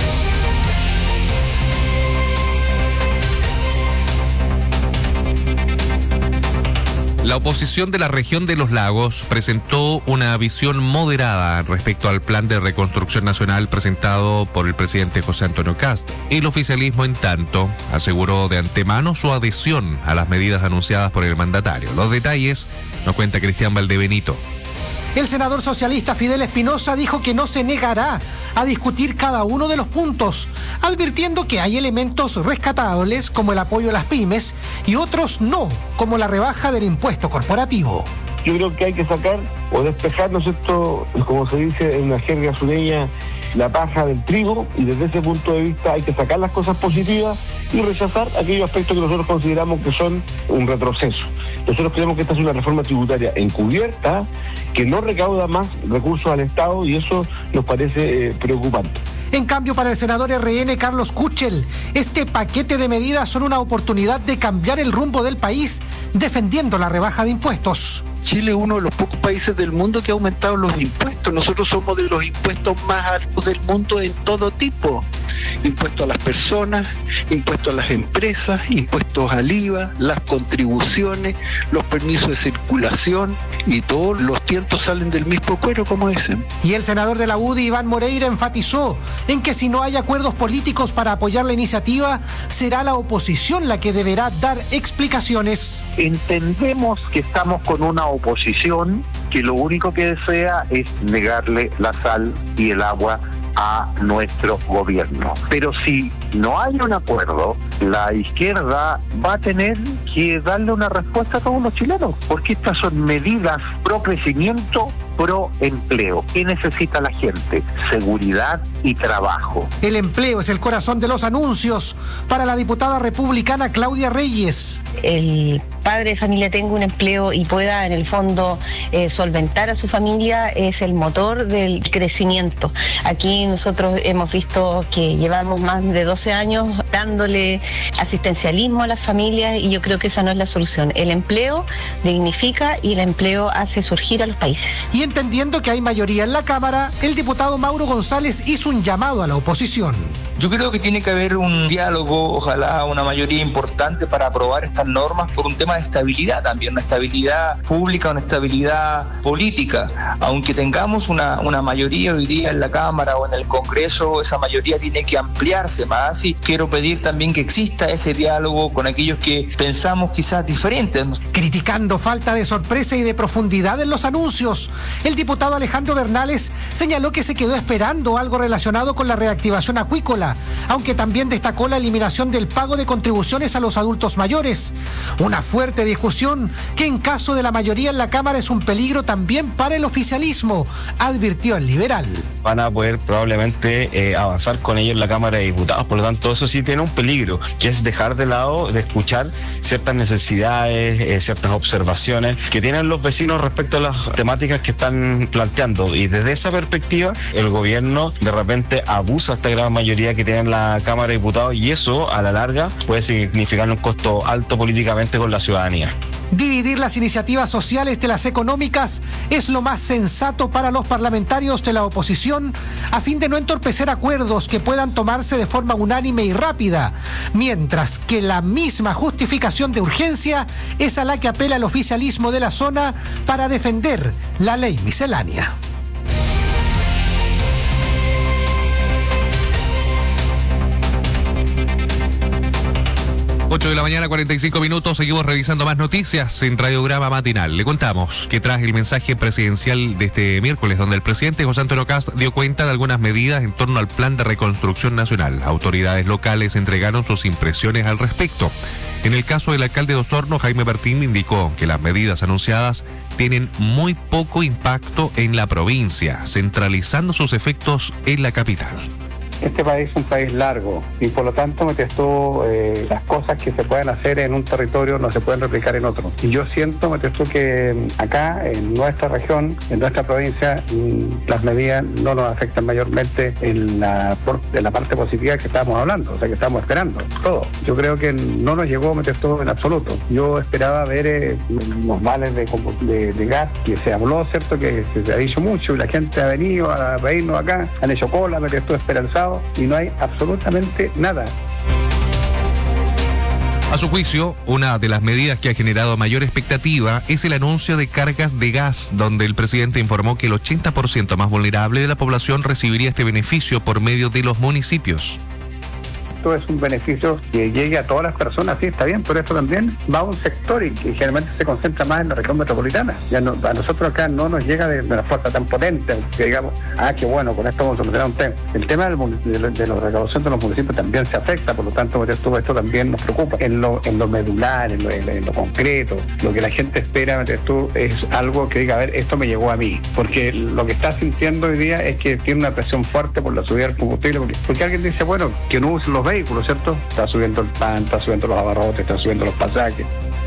La oposición de la región de los lagos presentó una visión moderada respecto al plan de reconstrucción nacional presentado por el presidente José Antonio Kast. El oficialismo, en tanto, aseguró de antemano su adhesión a las medidas anunciadas por el mandatario. Los detalles nos cuenta Cristian Valdebenito. El senador socialista Fidel Espinosa dijo que no se negará a discutir cada uno de los puntos, advirtiendo que hay elementos rescatables como el apoyo a las pymes y otros no, como la rebaja del impuesto corporativo. Yo creo que hay que sacar o despejar, ¿no es cierto?, como se dice en la jerga sureña, la paja del trigo, y desde ese punto de vista hay que sacar las cosas positivas y rechazar aquellos aspectos que nosotros consideramos que son un retroceso. Nosotros creemos que esta es una reforma tributaria encubierta que no recauda más recursos al Estado y eso nos parece eh, preocupante. En cambio, para el senador R N Carlos Kuchel, este paquete de medidas son una oportunidad de cambiar el rumbo del país, defendiendo la rebaja de impuestos. Chile es uno de los pocos países del mundo que ha aumentado los impuestos. Nosotros somos de los impuestos más altos del mundo en todo tipo. Impuestos a las personas, impuestos a las empresas, impuestos al I V A, las contribuciones, los permisos de circulación, y todos los tientos salen del mismo cuero, como dicen. Y el senador de la U D I, Iván Moreira, enfatizó en que si no hay acuerdos políticos para apoyar la iniciativa, será la oposición la que deberá dar explicaciones. Entendemos que estamos con una oposición que lo único que desea es negarle la sal y el agua a nuestro gobierno. Pero si no hay un acuerdo, la izquierda va a tener que darle una respuesta a todos los chilenos, porque estas son medidas pro crecimiento, pro empleo. ¿Qué necesita la gente? Seguridad y trabajo. El empleo es el corazón de los anuncios para la diputada republicana Claudia Reyes. El padre de familia tenga un empleo y pueda en el fondo eh, solventar a su familia es el motor del crecimiento. Aquí nosotros hemos visto que llevamos más de doce años dándole asistencialismo a las familias, y yo creo que esa no es la solución. El empleo dignifica y el empleo hace surgir a los países. Y entendiendo que hay mayoría en la Cámara, el diputado Mauro González hizo un llamado a la oposición. Yo creo que tiene que haber un diálogo, ojalá una mayoría importante para aprobar estas normas por un tema de estabilidad también, una estabilidad pública, una estabilidad política. Aunque tengamos una, una mayoría hoy día en la Cámara o en el Congreso, esa mayoría tiene que ampliarse más, y quiero pedir también que exista ese diálogo con aquellos que pensamos quizás diferentes. Criticando falta de sorpresa y de profundidad en los anuncios, el diputado Alejandro Bernales señaló que se quedó esperando algo relacionado con la reactivación acuícola, aunque también destacó la eliminación del pago de contribuciones a los adultos mayores. Una fuerte discusión que en caso de la mayoría en la Cámara es un peligro también para el oficialismo, advirtió el liberal. Van a poder probablemente eh, avanzar con ello en la Cámara de Diputados, por lo tanto eso sí tiene un peligro, que es dejar de lado de escuchar ciertas necesidades, eh, ciertas observaciones que tienen los vecinos respecto a las temáticas que están planteando, y desde esa perspectiva el gobierno de repente abusa esta gran mayoría que tiene la Cámara de Diputados, y eso a la larga puede significar un costo alto políticamente con la ciudadanía. Dividir las iniciativas sociales de las económicas es lo más sensato para los parlamentarios de la oposición, a fin de no entorpecer acuerdos que puedan tomarse de forma unánime y rápida, mientras que la misma justificación de urgencia es a la que apela el oficialismo de la zona para defender la ley miscelánea. ocho de la mañana, cuarenta y cinco minutos, seguimos revisando más noticias en Radiograma Matinal. Le contamos que tras el mensaje presidencial de este miércoles, donde el presidente José Antonio Kast dio cuenta de algunas medidas en torno al plan de reconstrucción nacional, autoridades locales entregaron sus impresiones al respecto. En el caso del alcalde de Osorno, Jaime Bertín, indicó que las medidas anunciadas tienen muy poco impacto en la provincia, centralizando sus efectos en la capital. Este país es un país largo y por lo tanto me testó eh, las cosas que se pueden hacer en un territorio no se pueden replicar en otro. Y yo siento, me testó que acá, en nuestra región, en nuestra provincia, las medidas no nos afectan mayormente en la, en la parte positiva que estábamos hablando, o sea que estamos esperando todo. Yo creo que no nos llegó, me testó en absoluto. Yo esperaba ver eh, los vales de, de, de gas que se habló, ¿cierto? Que se ha dicho mucho y la gente ha venido a pedirnos acá, han hecho cola, me testó esperanzado. Y no hay absolutamente nada. A su juicio, una de las medidas que ha generado mayor expectativa es el anuncio de cargas de gas, donde el presidente informó que el ochenta por ciento más vulnerable de la población recibiría este beneficio por medio de los municipios. Esto es un beneficio que llegue a todas las personas, sí, está bien, pero esto también va a un sector y que generalmente se concentra más en la región metropolitana. Ya no, a nosotros acá no nos llega de, de una fuerza tan potente que digamos, ah, qué bueno, con esto vamos a solucionar un tema. El tema del, de, de la recaudación de los municipios también se afecta, por lo tanto esto, esto también nos preocupa. En lo, en lo medular, en lo, en, en lo concreto, lo que la gente espera esto es algo que diga, a ver, esto me llegó a mí, porque lo que está sintiendo hoy día es que tiene una presión fuerte por la subida del combustible, porque, porque alguien dice, bueno, que no usen los vehículos, ¿cierto? Está subiendo el pan, está subiendo los abarrotes, está subiendo los pasajes.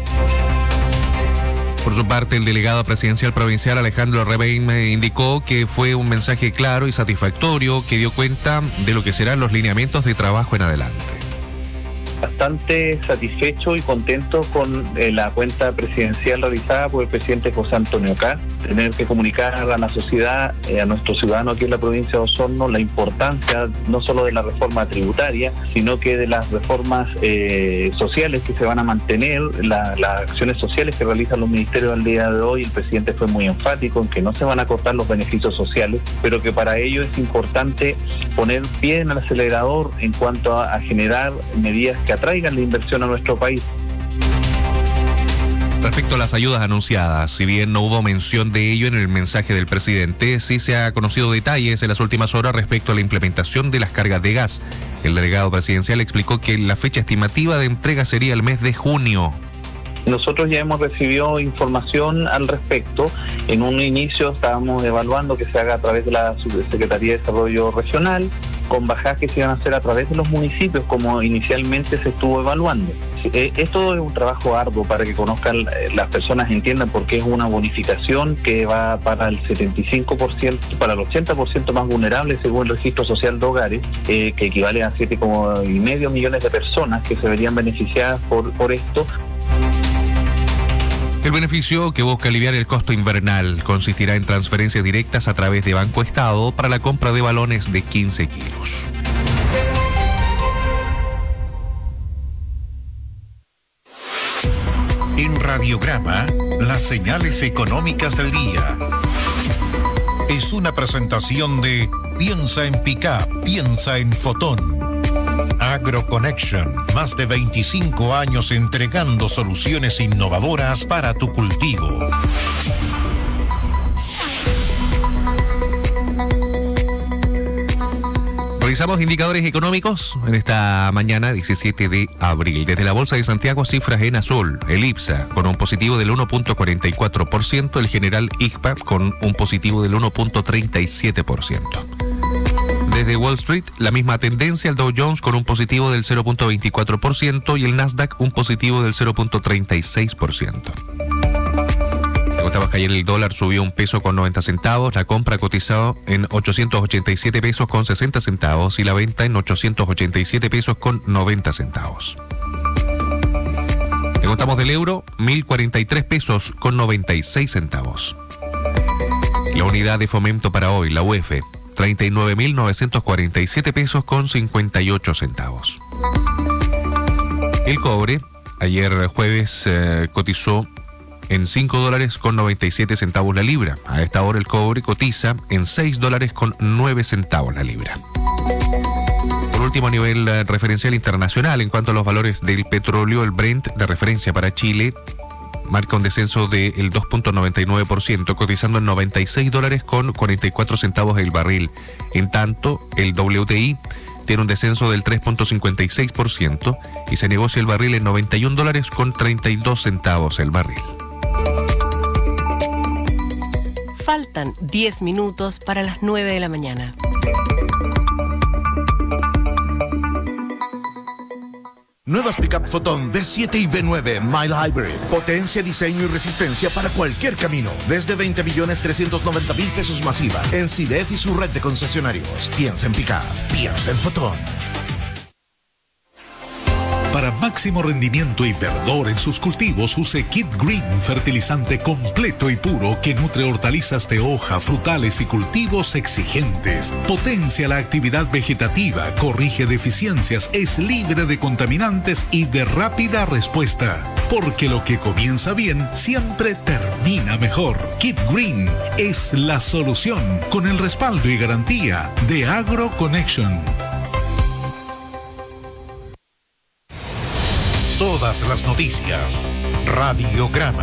Por su parte, el delegado presidencial provincial Alejandro Rebein indicó que fue un mensaje claro y satisfactorio que dio cuenta de lo que serán los lineamientos de trabajo en adelante. Bastante satisfecho y contento con eh, la cuenta presidencial realizada por el presidente José Antonio Kast. Tener que comunicar a la sociedad, eh, a nuestros ciudadanos aquí en la provincia de Osorno, la importancia no solo de la reforma tributaria, sino que de las reformas eh, sociales que se van a mantener, la, las acciones sociales que realizan los ministerios al día de hoy. El presidente fue muy enfático en que no se van a cortar los beneficios sociales, pero que para ello es importante poner pie en el acelerador en cuanto a, a generar medidas que atraigan la inversión a nuestro país. Respecto a las ayudas anunciadas, si bien no hubo mención de ello en el mensaje del presidente, sí se ha conocido detalles en las últimas horas respecto a la implementación de las cargas de gas. El delegado presidencial explicó que la fecha estimativa de entrega sería el mes de junio. Nosotros ya hemos recibido información al respecto. En un inicio estábamos evaluando que se haga a través de la Subsecretaría de Desarrollo Regional, con bajadas que se iban a hacer a través de los municipios, como inicialmente se estuvo evaluando. eh, esto es un trabajo arduo para que conozcan, eh, las personas entiendan por qué es una bonificación que va para el setenta y cinco por ciento, para el ochenta por ciento más vulnerables según el Registro Social de Hogares, eh, que equivale a siete coma cinco millones de personas que se verían beneficiadas por, por esto. El beneficio, que busca aliviar el costo invernal, consistirá en transferencias directas a través de Banco Estado para la compra de balones de quince kilos. En Radiograma, las señales económicas del día. Es una presentación de Piensa en Pickup, piensa en Fotón. AgroConnection, más de veinticinco años entregando soluciones innovadoras para tu cultivo. Revisamos indicadores económicos en esta mañana, diecisiete de abril. Desde la Bolsa de Santiago, cifras en azul. El IPSA con un positivo del uno punto cuarenta y cuatro por ciento. El General I C P A con un positivo del uno punto treinta y siete por ciento. Desde Wall Street, la misma tendencia, el Dow Jones con un positivo del cero punto veinticuatro por ciento y el Nasdaq un positivo del cero punto treinta y seis por ciento. Le contamos que ayer el dólar subió un peso con noventa centavos, la compra cotizado en ochocientos ochenta y siete pesos con sesenta centavos y la venta en ochocientos ochenta y siete pesos con noventa centavos. Le contamos del euro, mil cuarenta y tres pesos con noventa y seis centavos. La unidad de fomento para hoy, la U E F, treinta y nueve mil novecientos cuarenta y siete pesos con cincuenta y ocho centavos. El cobre, ayer jueves, eh, cotizó en cinco dólares con noventa y siete centavos la libra. A esta hora el cobre cotiza en seis dólares con nueve centavos la libra. Por último, a nivel eh, referencial internacional, en cuanto a los valores del petróleo, el Brent de referencia para Chile marca un descenso del dos punto noventa y nueve por ciento, cotizando en noventa y seis dólares con cuarenta y cuatro centavos el barril. En tanto, el W T I tiene un descenso del tres punto cincuenta y seis por ciento y se negocia el barril en noventa y un dólares con treinta y dos centavos el barril. Faltan diez minutos para las nueve de la mañana. Nuevas Pickup Fotón V siete y V nueve Mild Hybrid. Potencia, diseño y resistencia para cualquier camino. Desde veinte millones trescientos noventa mil pesos masiva. En C I D E F y su red de concesionarios. Piensa en Pickup. Piensa en Fotón. Para máximo rendimiento y verdor en sus cultivos, use Kit Green, fertilizante completo y puro que nutre hortalizas de hoja, frutales y cultivos exigentes. Potencia la actividad vegetativa, corrige deficiencias, es libre de contaminantes y de rápida respuesta. Porque lo que comienza bien siempre termina mejor. Kit Green es la solución con el respaldo y garantía de AgroConnection. Todas las noticias. Radiograma.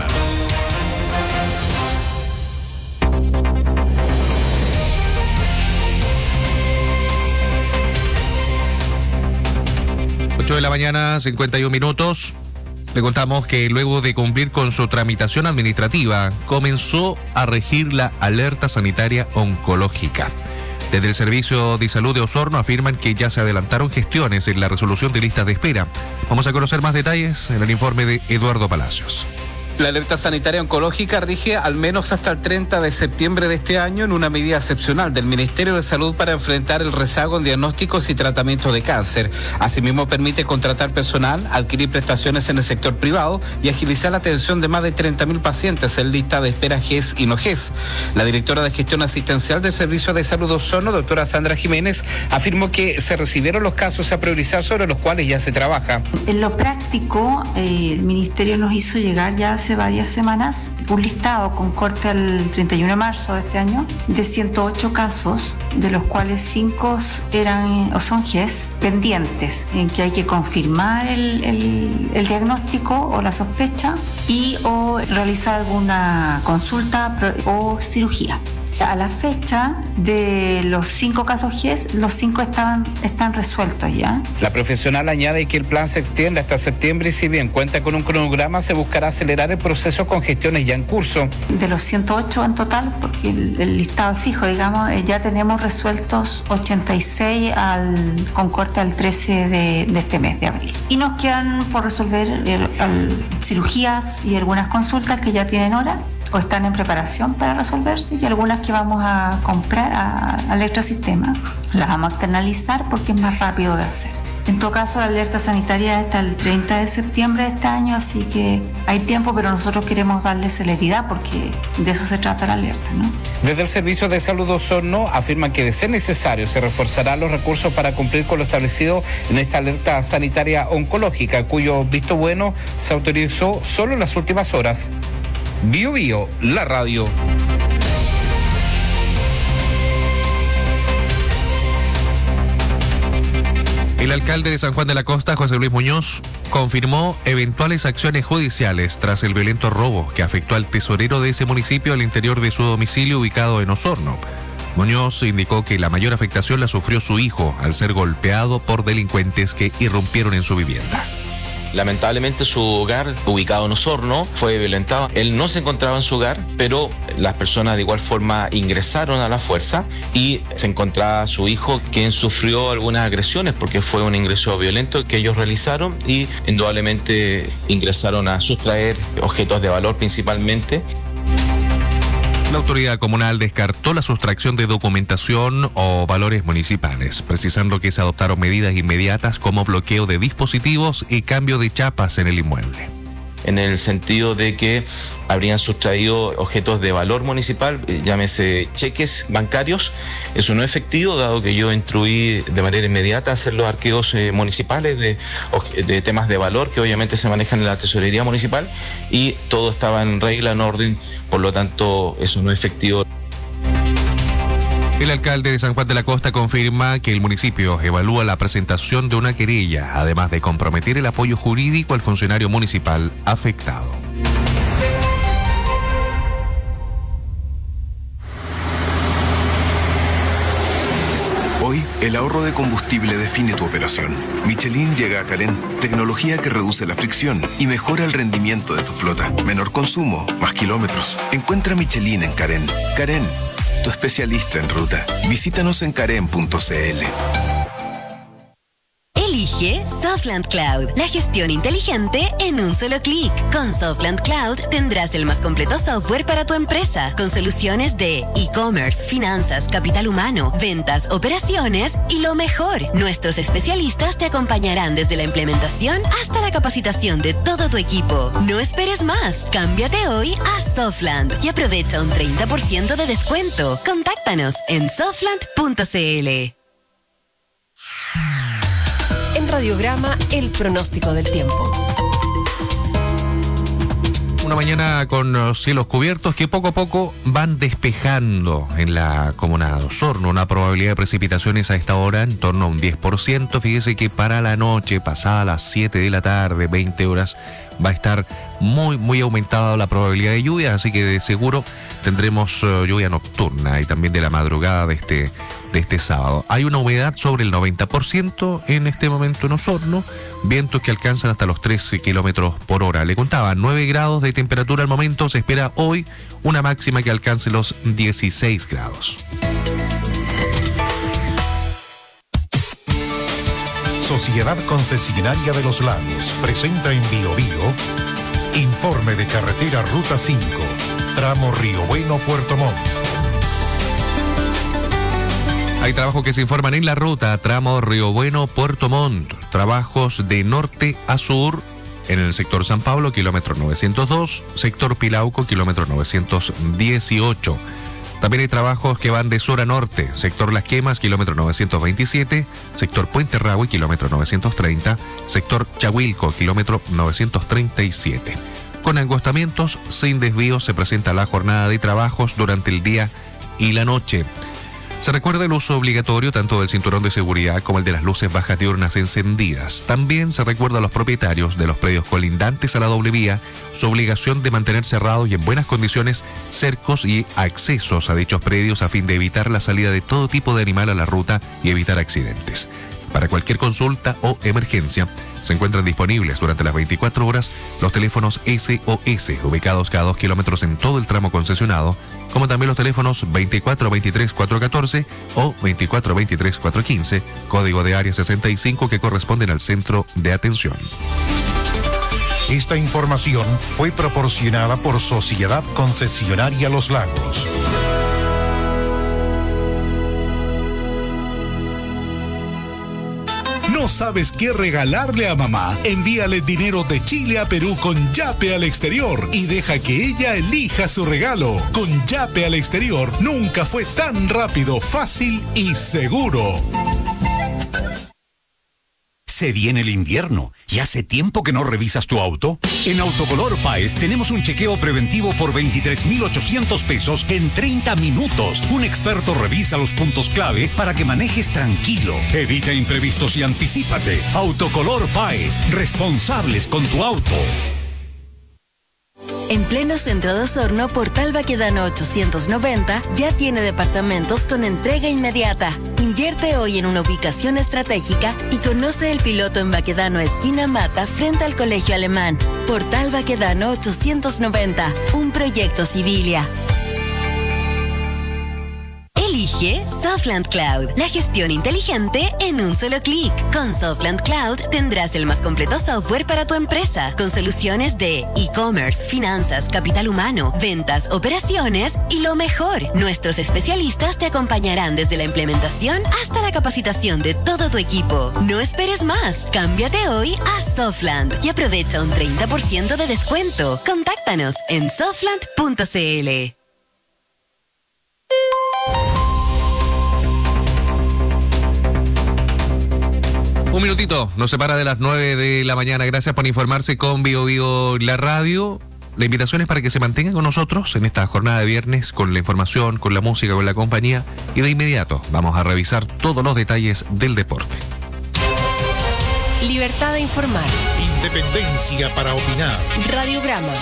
ocho de la mañana, cincuenta y un minutos. Le contamos que luego de cumplir con su tramitación administrativa, comenzó a regir la alerta sanitaria oncológica. Desde el Servicio de Salud de Osorno afirman que ya se adelantaron gestiones en la resolución de listas de espera. Vamos a conocer más detalles en el informe de Eduardo Palacios. La alerta sanitaria oncológica rige al menos hasta el treinta de septiembre de este año en una medida excepcional del Ministerio de Salud para enfrentar el rezago en diagnósticos y tratamientos de cáncer. Asimismo, permite contratar personal, adquirir prestaciones en el sector privado y agilizar la atención de más de treinta mil pacientes en lista de espera G E S y no G E S. La directora de Gestión Asistencial del Servicio de Salud de Osorno, doctora Sandra Jiménez, afirmó que se recibieron los casos a priorizar sobre los cuales ya se trabaja. En lo práctico, eh, el Ministerio nos hizo llegar ya hace varias semanas un listado con corte al treinta y uno de marzo de este año de ciento ocho casos, de los cuales cinco eran o son G E S pendientes, en que hay que confirmar el, el, el diagnóstico o la sospecha y o realizar alguna consulta o cirugía. A la fecha de los cinco casos G E S, los cinco estaban, están resueltos ya. La profesional añade que el plan se extiende hasta septiembre y si bien cuenta con un cronograma, se buscará acelerar el proceso con gestiones ya en curso. De los ciento ocho en total, porque el, el listado es fijo, digamos, eh, ya tenemos resueltos ochenta y seis al, con corte al trece de, de este mes de abril. Y nos quedan por resolver el, el, cirugías y algunas consultas que ya tienen hora o están en preparación para resolverse, y algunas que vamos a comprar a, a Electrosistema. Las vamos a externalizar porque es más rápido de hacer. En todo caso, la alerta sanitaria está el treinta de septiembre de este año, así que hay tiempo, pero nosotros queremos darle celeridad porque de eso se trata la alerta, ¿no? Desde el Servicio de Salud Osorno afirman que de ser necesario se reforzarán los recursos para cumplir con lo establecido en esta alerta sanitaria oncológica, cuyo visto bueno se autorizó solo en las últimas horas. Bio Bio, la radio. El alcalde de San Juan de la Costa, José Luis Muñoz, confirmó eventuales acciones judiciales tras el violento robo que afectó al tesorero de ese municipio al interior de su domicilio ubicado en Osorno. Muñoz indicó que la mayor afectación la sufrió su hijo al ser golpeado por delincuentes que irrumpieron en su vivienda. Lamentablemente su hogar, ubicado en Osorno, fue violentado. Él no se encontraba en su hogar, pero las personas de igual forma ingresaron a la fuerza y se encontraba su hijo, quien sufrió algunas agresiones porque fue un ingreso violento que ellos realizaron y indudablemente ingresaron a sustraer objetos de valor principalmente. La autoridad comunal descartó la sustracción de documentación o valores municipales, precisando que se adoptaron medidas inmediatas como bloqueo de dispositivos y cambio de chapas en el inmueble. En el sentido de que habrían sustraído objetos de valor municipal, llámese cheques bancarios. Eso no es efectivo, dado que yo instruí de manera inmediata a hacer los arquivos eh, municipales de, de temas de valor que obviamente se manejan en la tesorería municipal y todo estaba en regla, en orden, por lo tanto eso no es efectivo. El alcalde de San Juan de la Costa confirma que el municipio evalúa la presentación de una querella, además de comprometer el apoyo jurídico al funcionario municipal afectado. Hoy, el ahorro de combustible define tu operación. Michelin llega a Carén, tecnología que reduce la fricción y mejora el rendimiento de tu flota. Menor consumo, más kilómetros. Encuentra Michelin en Carén. Carén, tu especialista en ruta. Visítanos en carén punto c l. Elige Softland Cloud, la gestión inteligente en un solo clic. Con Softland Cloud tendrás el más completo software para tu empresa, con soluciones de e-commerce, finanzas, capital humano, ventas, operaciones y lo mejor, nuestros especialistas te acompañarán desde la implementación hasta la capacitación de todo tu equipo. No esperes más, cámbiate hoy a Softland y aprovecha un treinta por ciento de descuento. Contáctanos en softland punto c l. En Radiograma, el pronóstico del tiempo. Una mañana con cielos cubiertos que poco a poco van despejando en la comuna de Osorno. Una probabilidad de precipitaciones a esta hora en torno a un diez por ciento. Fíjese que para la noche, pasada las siete de la tarde, veinte horas, va a estar muy, muy aumentada la probabilidad de lluvia, así que de seguro tendremos uh, lluvia nocturna y también de la madrugada de este, de este sábado. Hay una humedad sobre el noventa por ciento en este momento en Osorno, vientos que alcanzan hasta los trece kilómetros por hora. Le contaba, nueve grados de temperatura al momento, se espera hoy una máxima que alcance los dieciséis grados. Sociedad Concesionaria de los Lagos presenta en Bio Bio informe de carretera Ruta cinco, tramo Río Bueno, Puerto Montt. Hay trabajos que se informan en la ruta, tramo Río Bueno, Puerto Montt. Trabajos de norte a sur en el sector San Pablo, kilómetro novecientos dos, sector Pilauco, kilómetro novecientos dieciocho. También hay trabajos que van de sur a norte, sector Las Quemas, kilómetro novecientos veintisiete, sector Puente Rahue, kilómetro novecientos treinta, sector Chahuilco, kilómetro novecientos treinta y siete. Con angostamientos, sin desvíos, se presenta la jornada de trabajos durante el día y la noche. Se recuerda el uso obligatorio tanto del cinturón de seguridad como el de las luces bajas diurnas encendidas. También se recuerda a los propietarios de los predios colindantes a la doble vía su obligación de mantener cerrados y en buenas condiciones cercos y accesos a dichos predios a fin de evitar la salida de todo tipo de animal a la ruta y evitar accidentes. Para cualquier consulta o emergencia, se encuentran disponibles durante las veinticuatro horas los teléfonos S O S ubicados cada dos kilómetros en todo el tramo concesionado, como también los teléfonos veinticuatro veintitrés cuatrocientos catorce o veinticuatro veintitrés cuatrocientos quince, código de área sesenta y cinco, que corresponden al centro de atención. Esta información fue proporcionada por Sociedad Concesionaria Los Lagos. ¿No sabes qué regalarle a mamá? Envíale dinero de Chile a Perú con Yape al exterior y deja que ella elija su regalo. Con Yape al exterior nunca fue tan rápido, fácil y seguro. Se viene el invierno y hace tiempo que no revisas tu auto. En Autocolor Páez tenemos un chequeo preventivo por veintitrés mil ochocientos pesos en treinta minutos. Un experto revisa los puntos clave para que manejes tranquilo. Evita imprevistos y anticípate. Autocolor Páez, responsables con tu auto. En pleno centro de Osorno, Portal Baquedano ochocientos noventa ya tiene departamentos con entrega inmediata. Invierte hoy en una ubicación estratégica y conoce el piloto en Baquedano esquina Mata frente al Colegio Alemán. Portal Baquedano ochocientos noventa, un proyecto Civilia. Elige Softland Cloud, la gestión inteligente en un solo clic. Con Softland Cloud tendrás el más completo software para tu empresa, con soluciones de e-commerce, finanzas, capital humano, ventas, operaciones y lo mejor, nuestros especialistas te acompañarán desde la implementación hasta la capacitación de todo tu equipo. No esperes más, cámbiate hoy a Softland y aprovecha un treinta por ciento de descuento. Contáctanos en softland punto c l. Un minutito, nos separa de las nueve de la mañana. Gracias por informarse con Bio Bio La Radio. La invitación es para que se mantengan con nosotros en esta jornada de viernes con la información, con la música, con la compañía. Y de inmediato vamos a revisar todos los detalles del deporte. Libertad de informar. Independencia para opinar. Radiograma.